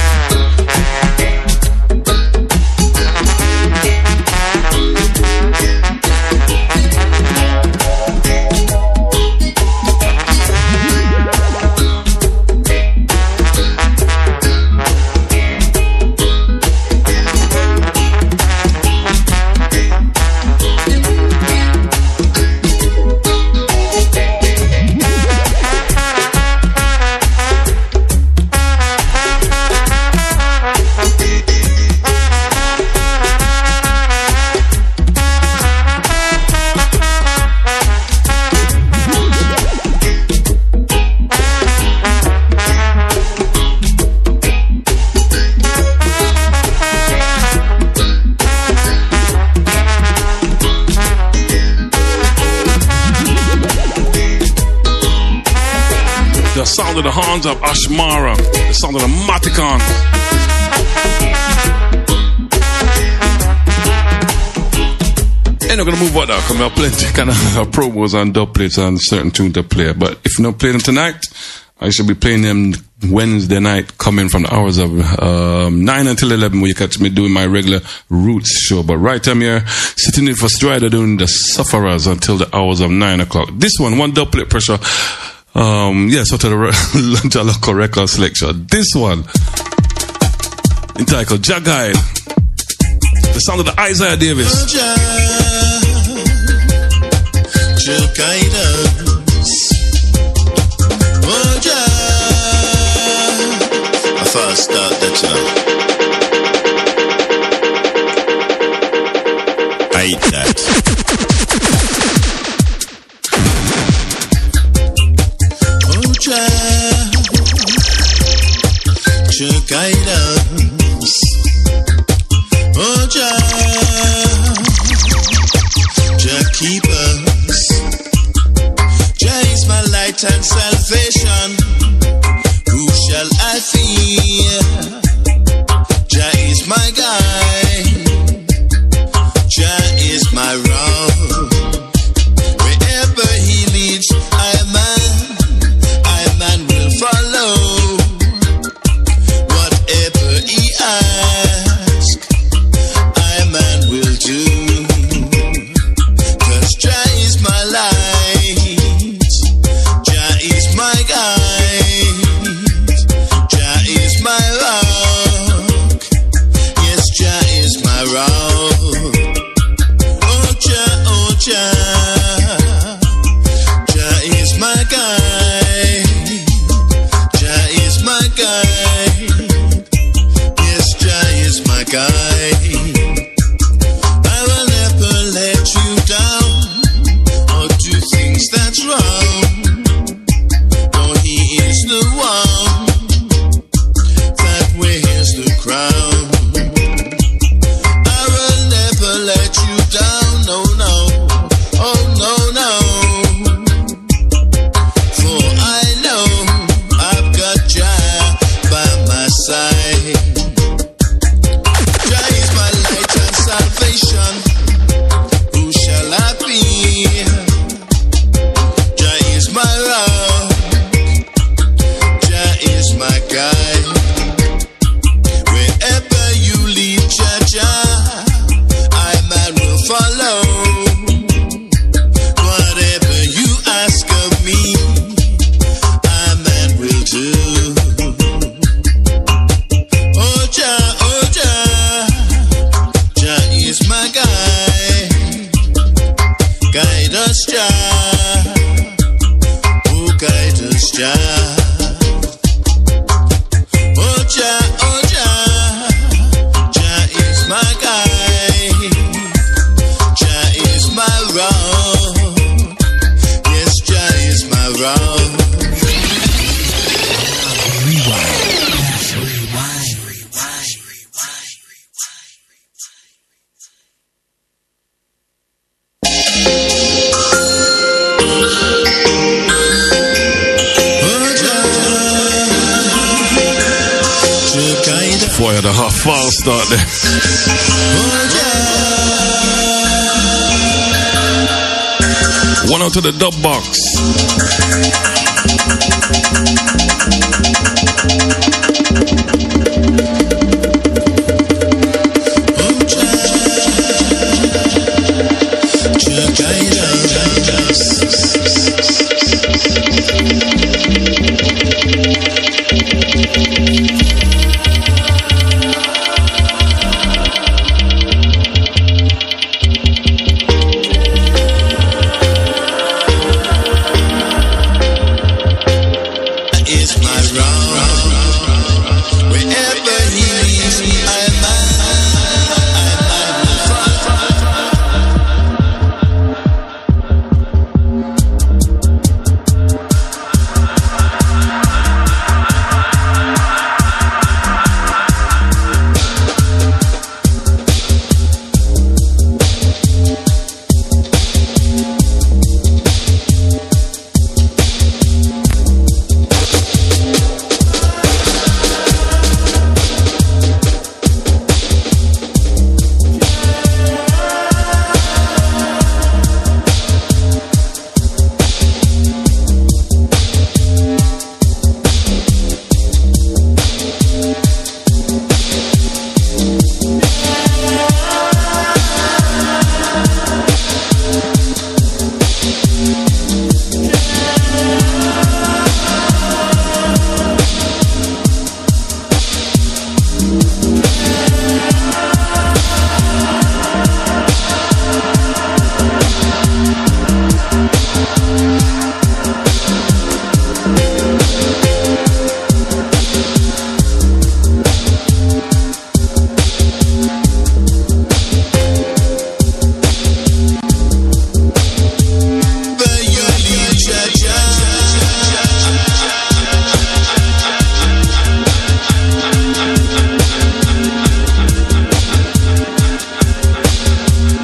The sound of the horns of Ashmara. The sound of the Maticon. And I'm gonna move on now. Come out plenty kind of promos and dub plates and certain tunes to play. But if you don't play them tonight, I should be playing them Wednesday night, coming from the hours of 9 until 11, where you catch me doing my regular Roots show. But right I'm here, sitting in for Strider doing the Sufferers until the hours of 9 o'clock. This one dub plate pressure. So to the Lunja Local record selection. This one, entitled Jagai. The sound of the Isaiah Davis. I thought I'd start that, I hate that. Your guidance, oh Jah, light and salvation. Who shall I fear? Jah is my guide. Jah is my road. Wherever he leads, I man will follow. Whatever he asks, I man will do. 'Cause Jah is my light. Jah is my guide. Jah is my rock. Yes, Jah is my rock. Oh Jah, Jah is my guide. Jah is my guide. Yes, Jah is my guide. I will never let you down or do things that's wrong. For he is the one that wears the crown. I will never let you down, no, no, oh no, no. For I know I've got Jah by my side. Jah is my light and salvation. Who shall I fear? Jah is my rock. Jah is my guide. Wherever you lead, Jah, I man will follow. Whatever you ask of me, I man will do. Oh Jah, Jah is my guide. Guide us, Jah. Oh, guide us, Jah. Oh Jah, Jah is my guide. Jah is my rock. Yes, Jah is my rock. Boy, had a hot false start there. One out to the dub box.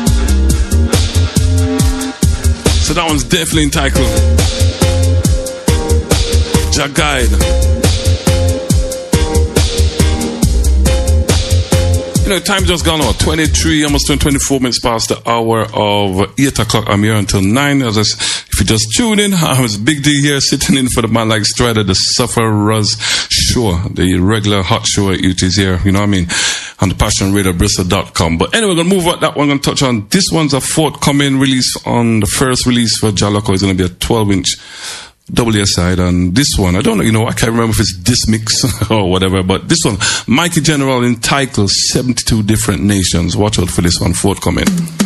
Definitely entitled Jah Guide. You know, time just gone on. 23, almost 24 minutes past the hour of 8 o'clock. I'm here until 9. If you just tune in, I was Big D here sitting in for the man like Strider, the Sufferers Show, the regular hot show it is here, you know what I mean, on the PassionRadioBristol.com. But anyway, we're going to move on that one. I'm going to touch on this one's a forthcoming release on the first release for Jah Loco. It's going to be a 12-inch double A side, and this one, I don't know, you know, I can't remember if it's this mix or whatever, but this one, Mikey General, entitled 72 Different Nations. Watch out for this one, forthcoming.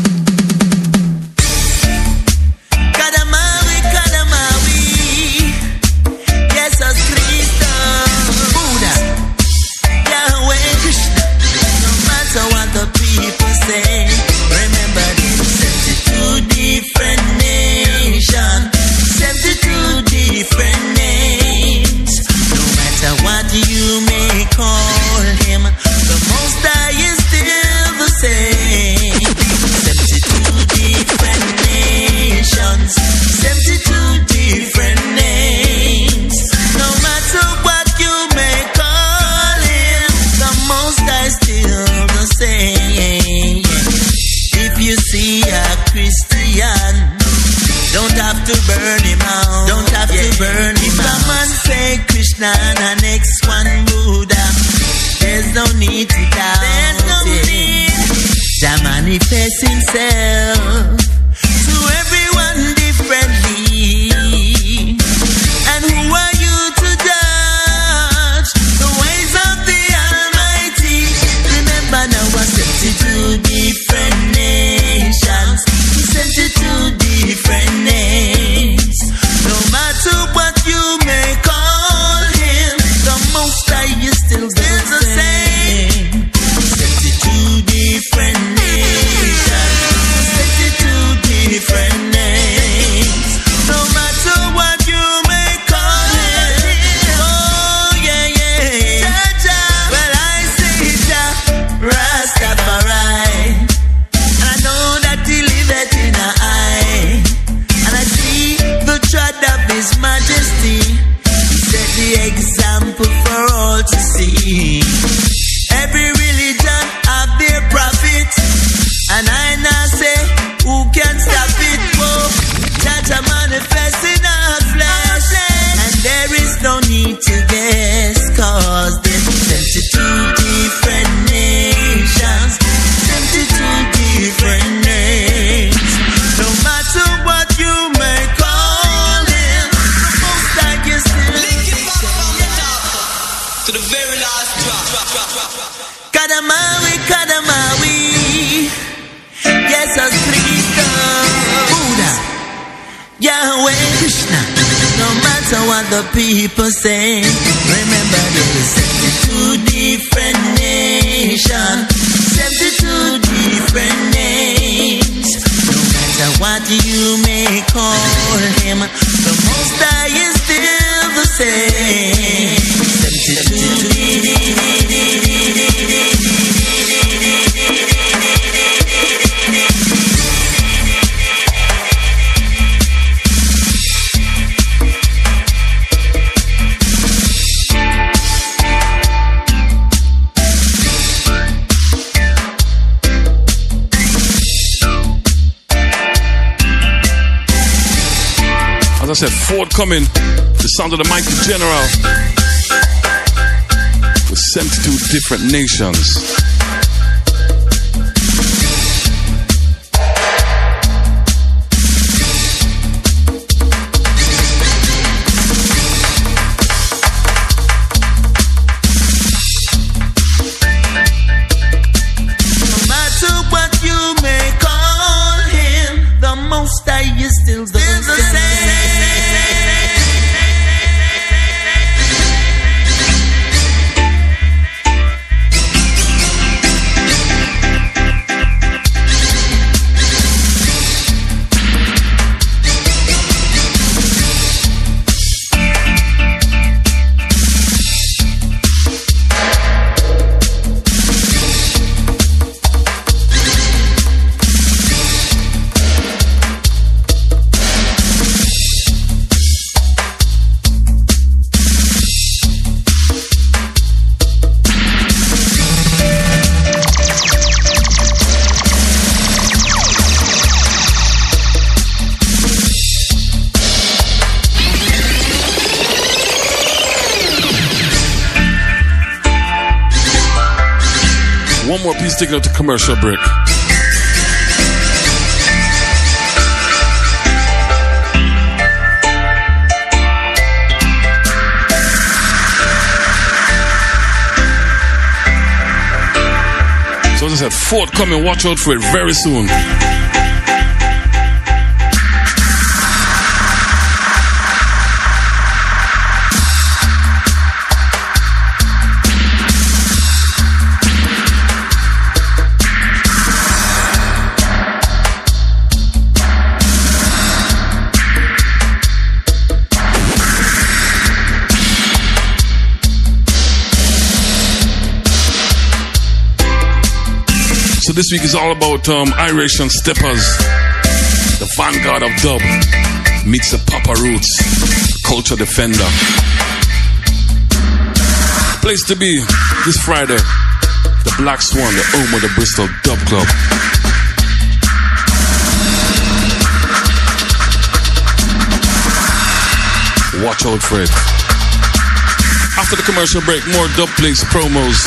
And next one Buddha. There's no need to doubt. There's no need. Jah manifests himself to everyone differently. And who are you to judge the ways of the Almighty? Remember now, 72 different nations, 72 different names. No matter what you may call, you still the same. 72 different nations, 72 different names. No matter what you may call it. Oh yeah, yeah. Jah, well I say Jah Rastafari, and I know that he liveth in our eye, and I see the tread of his majesty. He set the example for all to see. Every religion have their prophets, and I now say, who can stop it? Oh, Jah manifest in our flesh, and there is no need to guess, cause there's 72 different nations, 72 different names. No matter what you may call him, most like you still to the very last drop. Kadamawi, Kadamawi, yes, as Krishna, Buddha, Yahweh, Krishna. No matter what the people say, remember there is 72 different nations, 72 different names. No matter what you may call him, the Most High is still the same. 72 As I said, forthcoming, the sound of the Mikey General with 72 different nations. No matter what you may call him, the Most High is still the same. He's taking out a commercial break. So as I said, forthcoming, watch out for it very soon. So this week is all about Irish and Steppers, the vanguard of dub, meets the Papa Roots, culture defender. Place to be this Friday, the Black Swan, the home of the Bristol Dub Club. Watch out for it. After the commercial break, more Dub Place promos.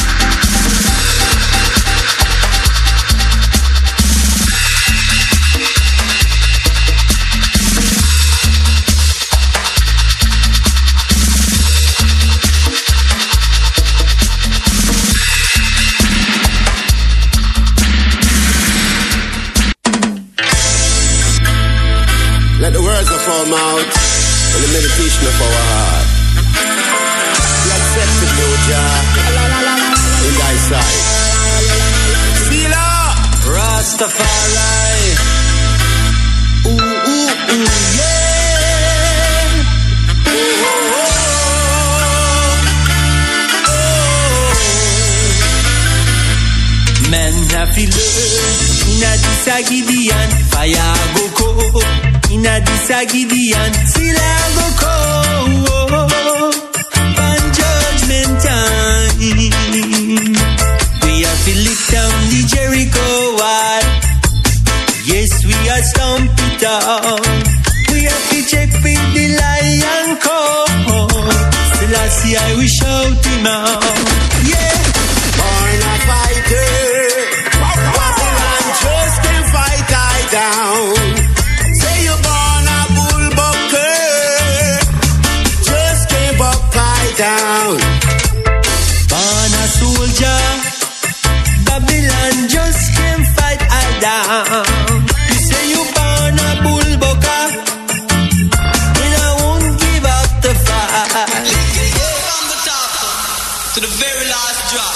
Let the words of our mouth and the meditation of our heart be accepted, O Jah, in thy sight. Sila Rastafari. Ooh, ooh, ooh, yeah. Ooh, oh, oh, oh. Man have to learn inna this a Gideon, fire go cold. Inna this a Gideon, sila go cold. On judgment time, we have to lift down the Jericho wall. Yes, we are stomp it down. We have to check with the lion call. Selassie, I will shout him out. Yeah, born a fighter. Babylon just can't fight I down. Say you born a bullbucker, just can't buck I down. Born a soldier, Babylon just can't fight I down. You say you born a bullbucker, and I won't give up the fight. From the top to the very last drop.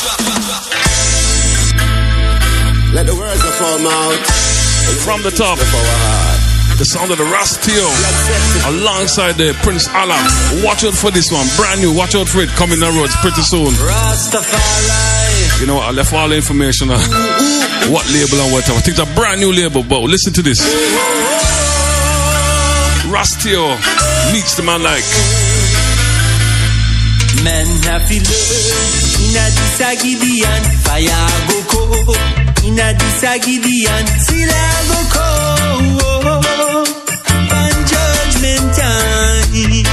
Let the words of our mouth from the top, of our heart, the sound of the Rastio alongside the Prince Allah. Watch out for this one, brand new. Watch out for it, coming on the roads pretty soon. Rastafari. You know what, I left all the information on what label and whatever. I think it's a brand new label, but listen to this. Rastio meets the man like Men have to learn inna this a Gideon, fire go cold. Inna this a Gideon, sila go cold. On judgment time,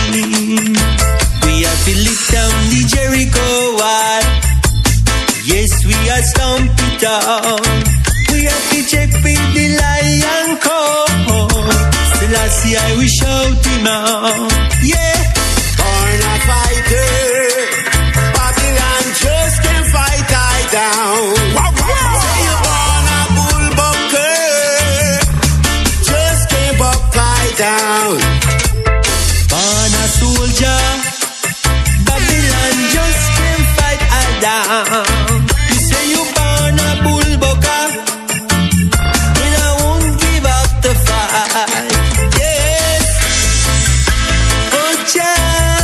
we have to lift down the Jericho wall. Yes, we are stomp it down. We have to check with the lion call. Selassie, I will shout him out. Yeah, born a fighter. Babylon just can't fight I down. Say you born a bullbucker, just can't buck I down. Born a soldier, Babylon just can't fight I down. You say you born a bullbucker, and I won't give up the fight. Yes, oh Jah.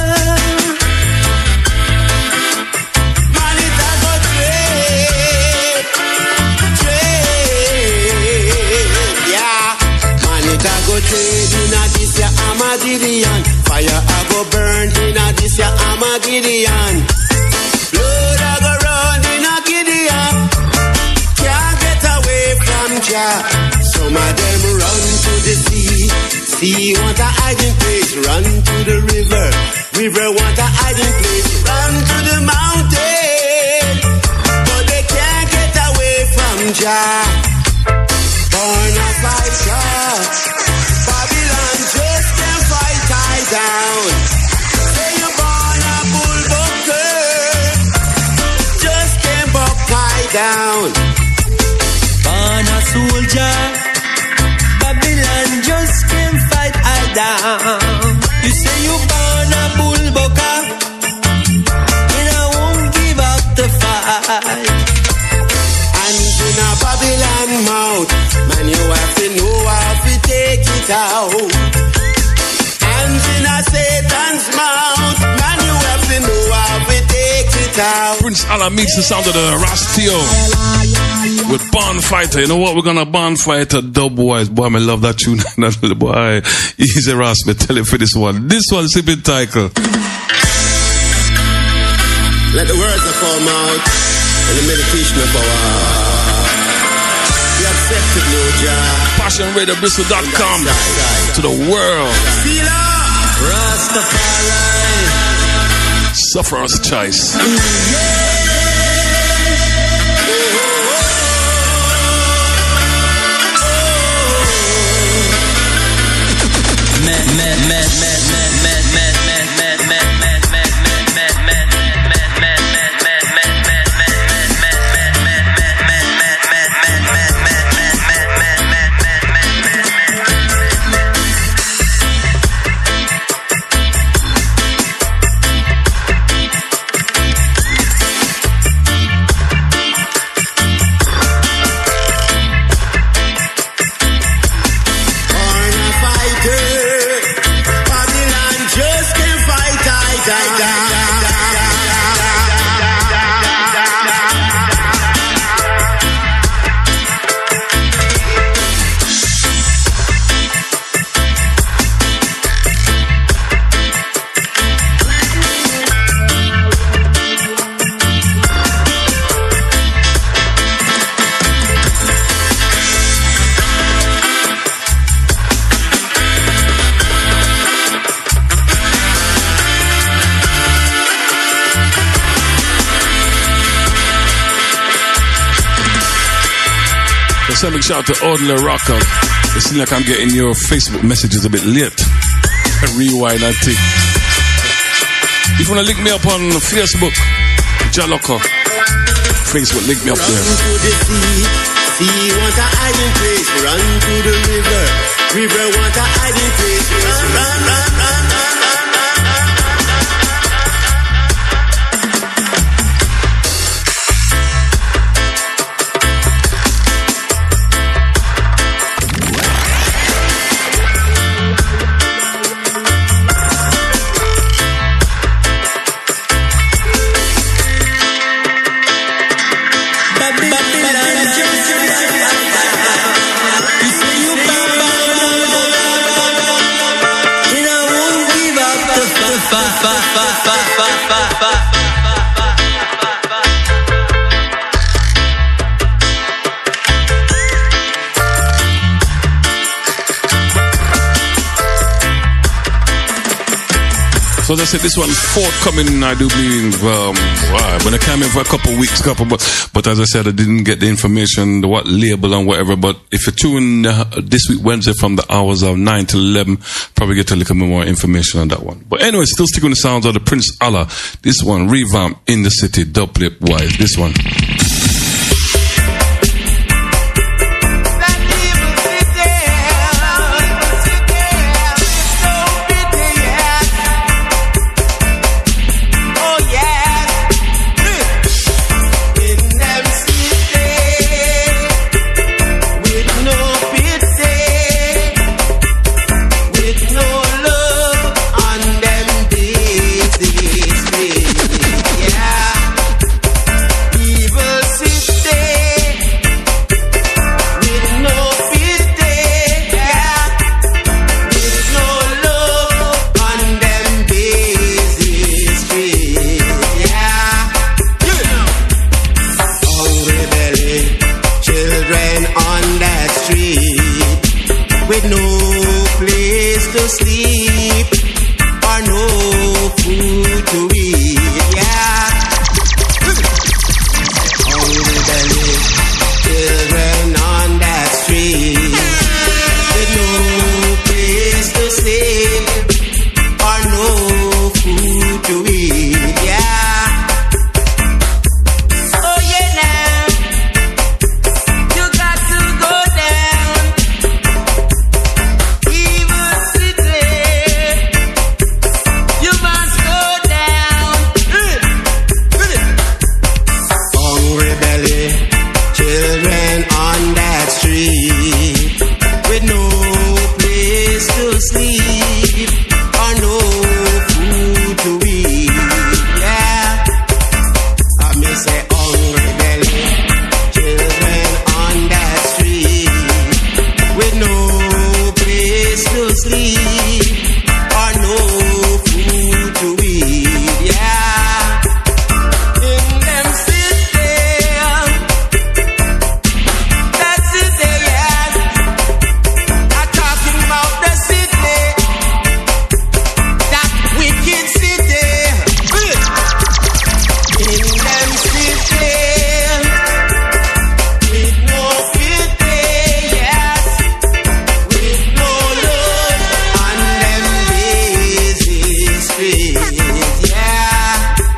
Inna this ya Armageddon, fire I go burn inna this ya Armageddon. Blood I go run inna Gideon, can't get away from Jah. Some of them run to the sea want a hiding place. Run to the river want a hiding place. Run to the mountain, but they can't get away Jah, born a fighter. Babylon just can't fight I down. Say you born a bullbucker, just can't buck I down. Born a soldier, Babylon just can't fight I down. You say you born a bullbucker, and I won't give up the fight. Hands in a Babylon mouth, man, you have to know how to take it out. Hands in a Satan's mouth, man, you have to know how to take it out. Prince Allah meets the sound of the Rastio with Bonfighter. You know what? We're gonna Bonfighter dub-wise. Boy, I love that tune. Boy, easy Ras, me tell it for this one. This one, simple title. Let the words come out and the meditation of our heart. We accept it, Lord Jah. PassionRadioBristol.com to the world. Rastafari, Sufferer's choice. Send a shout to Ordinary Rocker. It seems like I'm getting your Facebook messages a bit late. Rewind and thing. If you want to link me up on Facebook, Jaloko. Facebook, link me up there. Run to the sea want a hiding place. Run to the river want a hiding place. Run. So as I said, this one forthcoming, I do believe, when I came in for a couple of weeks, but as I said, I didn't get the information, what label and whatever, but if you tune this week, Wednesday, from the hours of 9 to 11, probably get a little bit more information on that one. But anyway, still sticking with the sounds of the Prince Allah. This one, revamp in the city, dubplate wise, this one. sleep or no food to eat. Yeah, in them city, that city, yes. I'm talking about the city, that wicked city. In them city, with no pity, yes, with no love on them busy streets, yeah.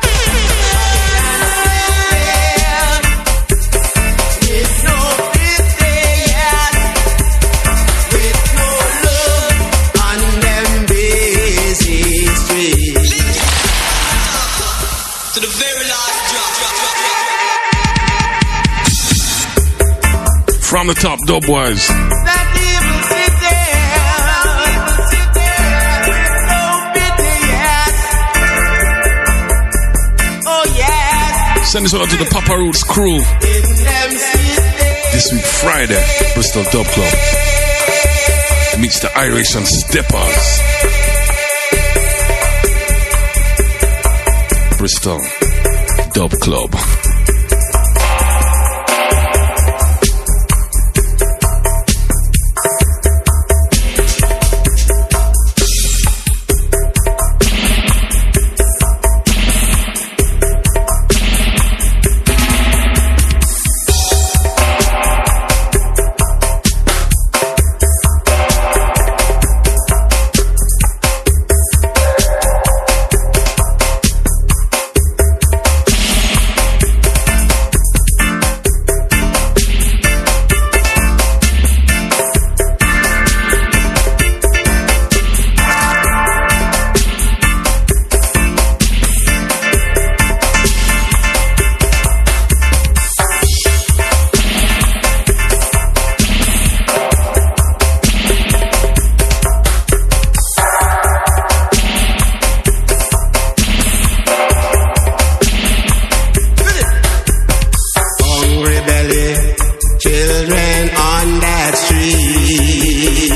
With no pity, yes, with no love on them busy streets. To the very last drop. From the top, Dubwise. That evil city, no pity, yes. Oh yes, Send this one out to the Papa Roots crew. in them cities. This week, Friday, Bristol Dub Club. Meets the Irish and Steppers. Bristol Dub Club. Hungry belly, children on that street.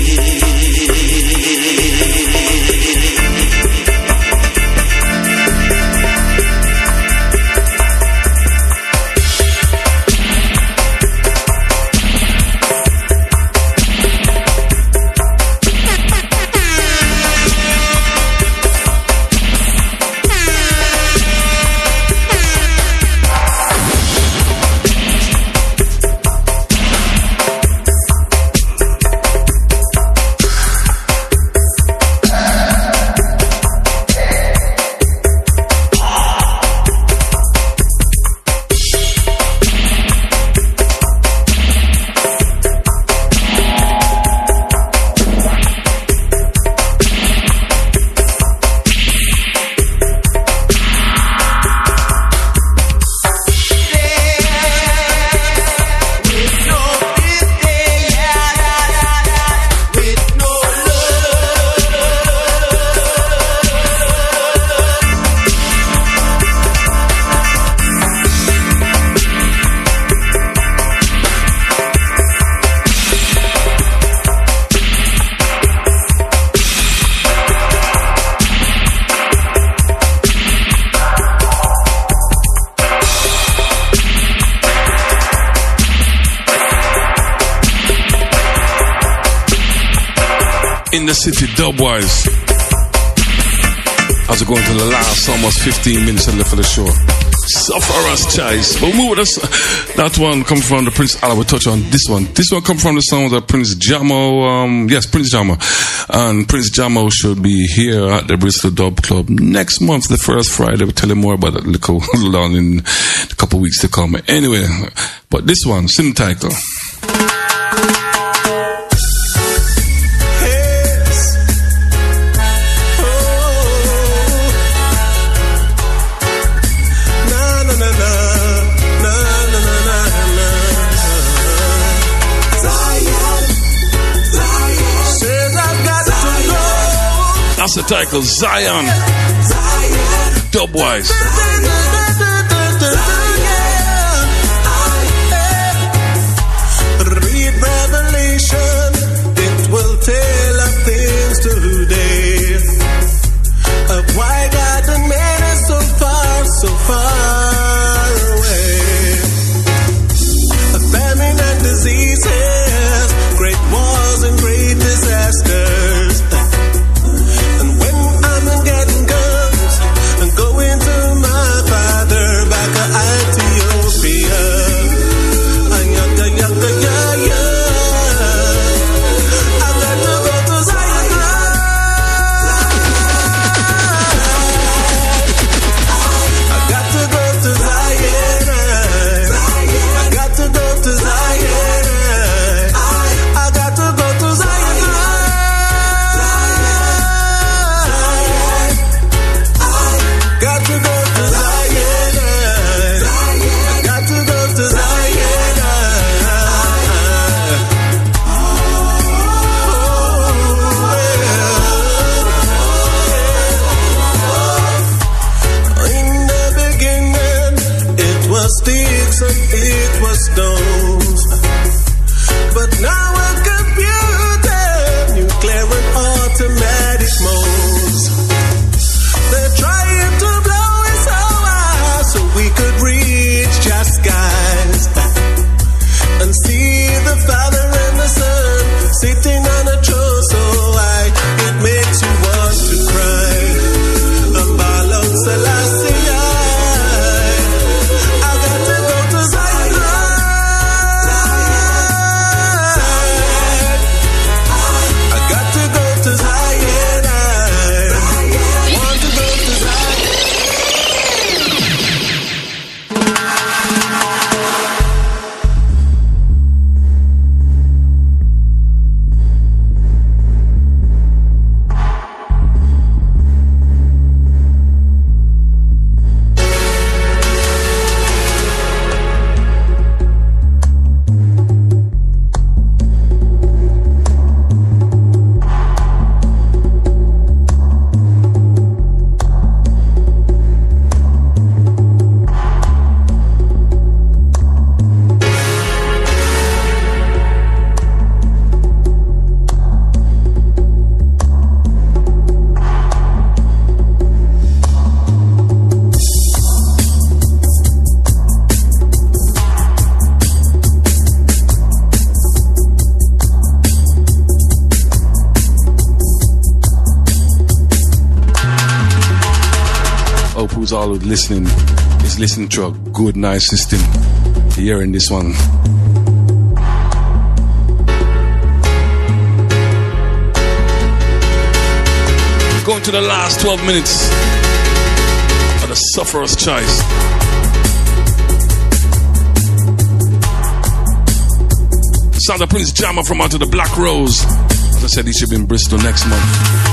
In the city, Dubwise. As we're going to the last almost 15 minutes left for the show. Suffer us, Chase. But move with us. That one come from the Prince Allah. We'll touch on this one. This one come from the sound of Prince Jamo. Yes, Prince Jamo. And Prince Jamo should be here at the Bristol Dub Club next month, the first Friday. We'll tell you more about that little on in a couple of weeks to come. Anyway, but this one, same title. That's the title, Zion. Dubwise. Read Revelation, it will tell of things stones. But now a computer, nuclear and automatic modes. They're trying to blow us over so we could reach just skies and see the Father and the Son sitting on a throne so high. It makes you want to cry. And ball out Selassie. I got to go to Zion. I got to go to Zion. I want to go to Zion. Who's all listening is listening to a good, nice system. Hearing this one. Going to the last 12 minutes of the Sufferer's Choice. Sound of Prince Jammer from Out of the Black Rose. As I said, he should be in Bristol next month.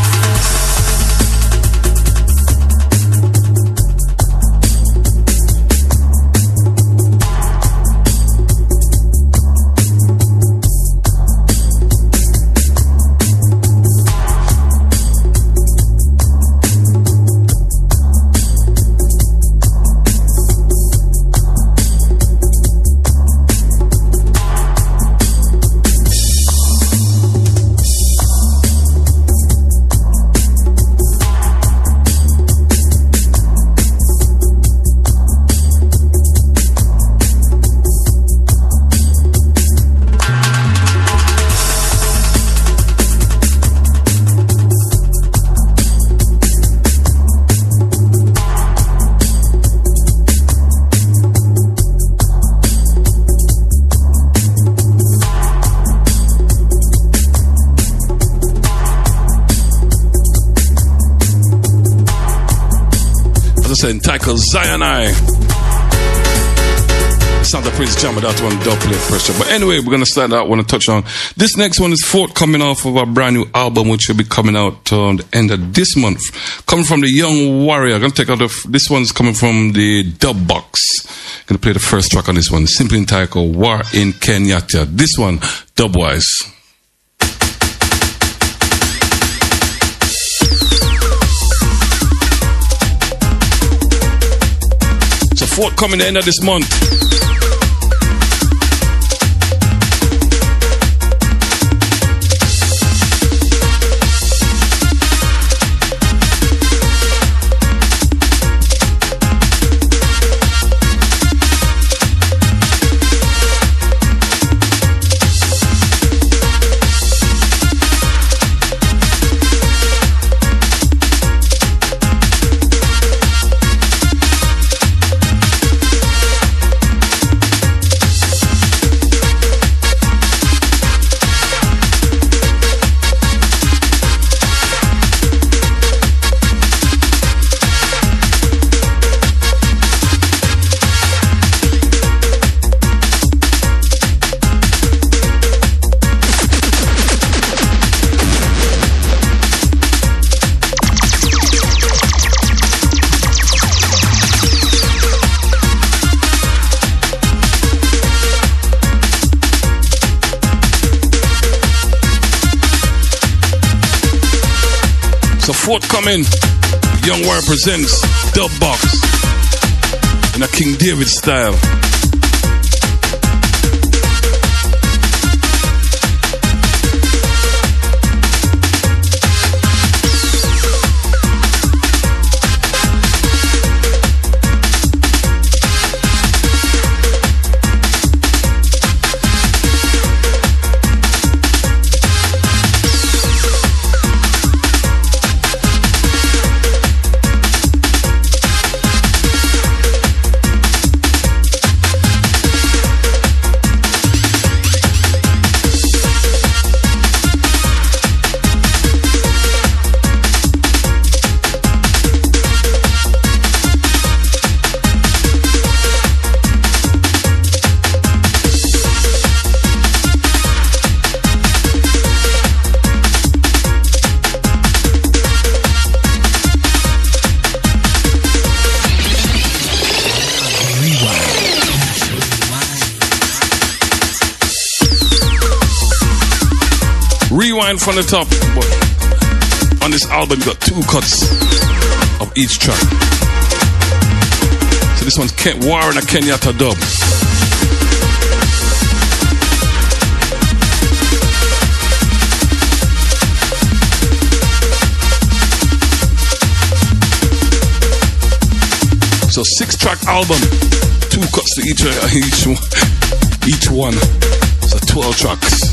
Entitled Zionai. Sound of Prince Jammer, that one double play pressure. But anyway, we're gonna start out. Want to touch on this next one is forthcoming off of our brand new album, which will be coming out on the end of this month. Coming from the Young Warrior. I'm gonna take out this one's coming from the Dub Box. Gonna play the first track on this one, simply entitled War in Kenyatta. This one, Dubwise. Forthcoming the end of this month. Forthcoming, Young Warrior presents Dub Box in a King David style. went from the top, but on this album you got 2 cuts of each track. So this one's Warren and Kenyatta dub. So 6-track album, 2 cuts to each one. So 12 tracks.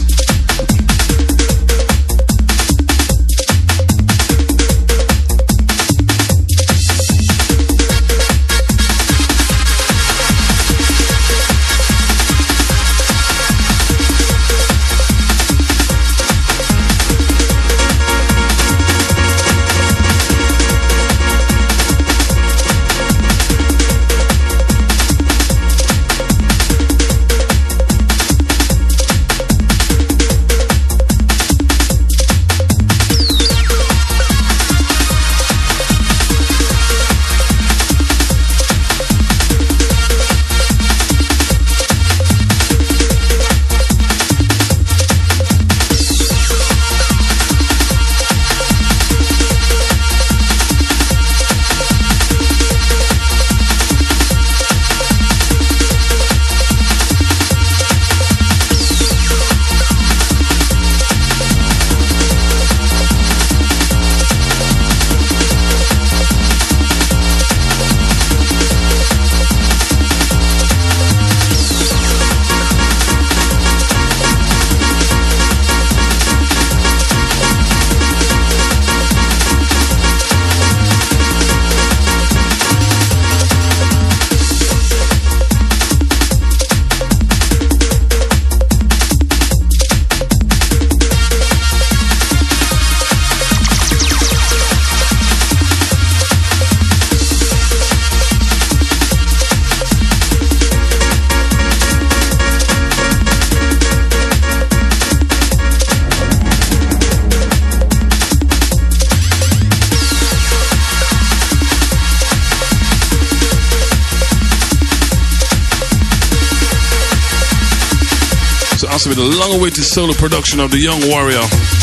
With a long-awaited solo production of the Young Warrior.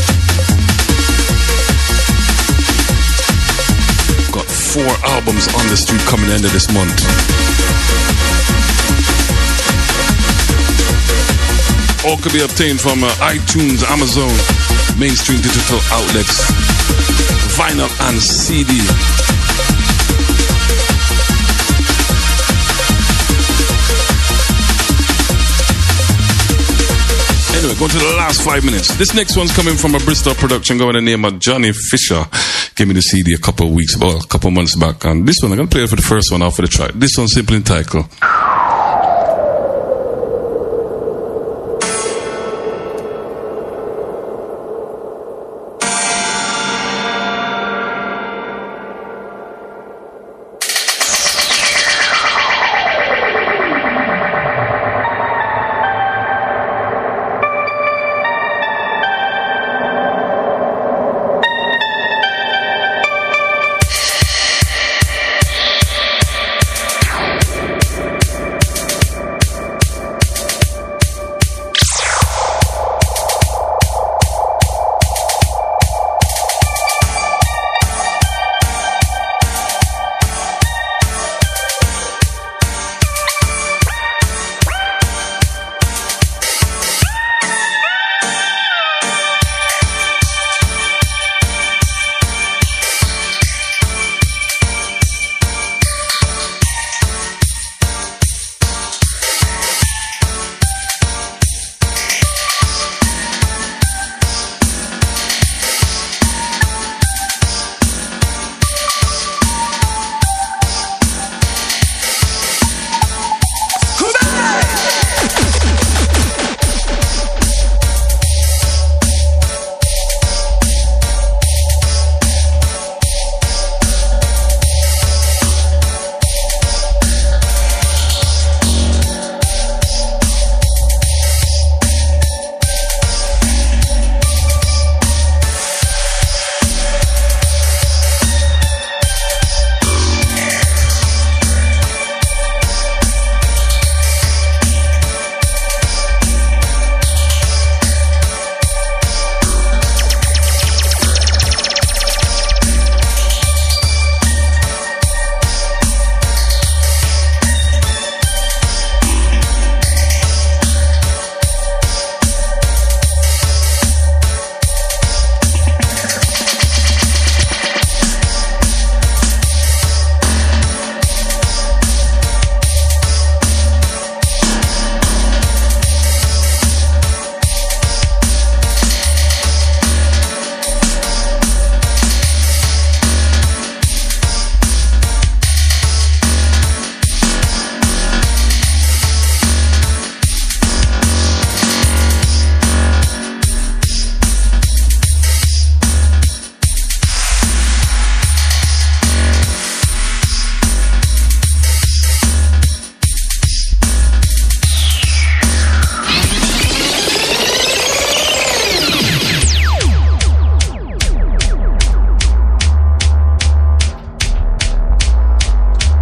Got 4 albums on the street coming end of this month. All could be obtained from iTunes, Amazon, mainstream digital outlets, vinyl and CD. Anyway, go to the last 5 minutes. This next one's coming from a Bristol production going by the name of Johnny Fisher. Gave me the CD a couple months back. And this one, I'm going to play it for the first one off of the track. This one's simply entitled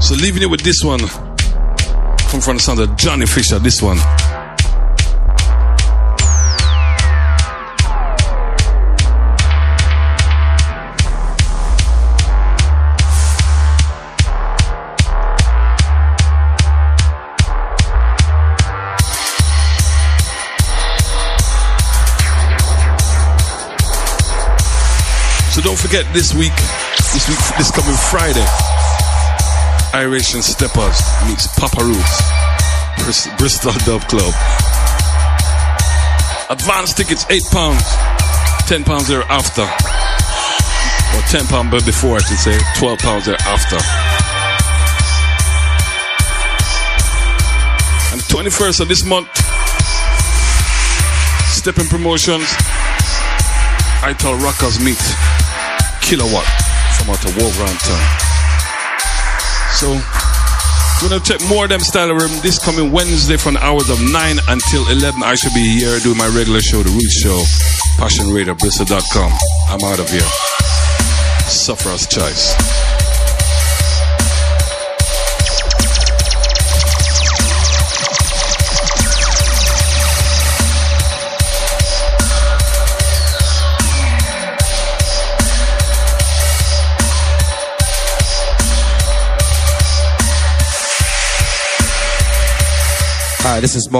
So leaving you with this one. Come from the sound of Johnny Fisher, this one. So don't forget this coming Friday, Irish Steppers meets Papa Roots, Bristol Dub Club. Advance tickets £8, £10 thereafter, or £10 before I should say, £12 thereafter. And 21st of this month, Stepping Promotions, I Tell Rockers meet Kilowatt from out of Wolverhampton. So, we're going to check more of them style of rhythm this coming Wednesday from the hours of 9 until 11. I should be here doing my regular show, The Roots Show, Passion Radio, Bristol.com. I'm out of here. Sufferer's choice. Hi, this is Mo.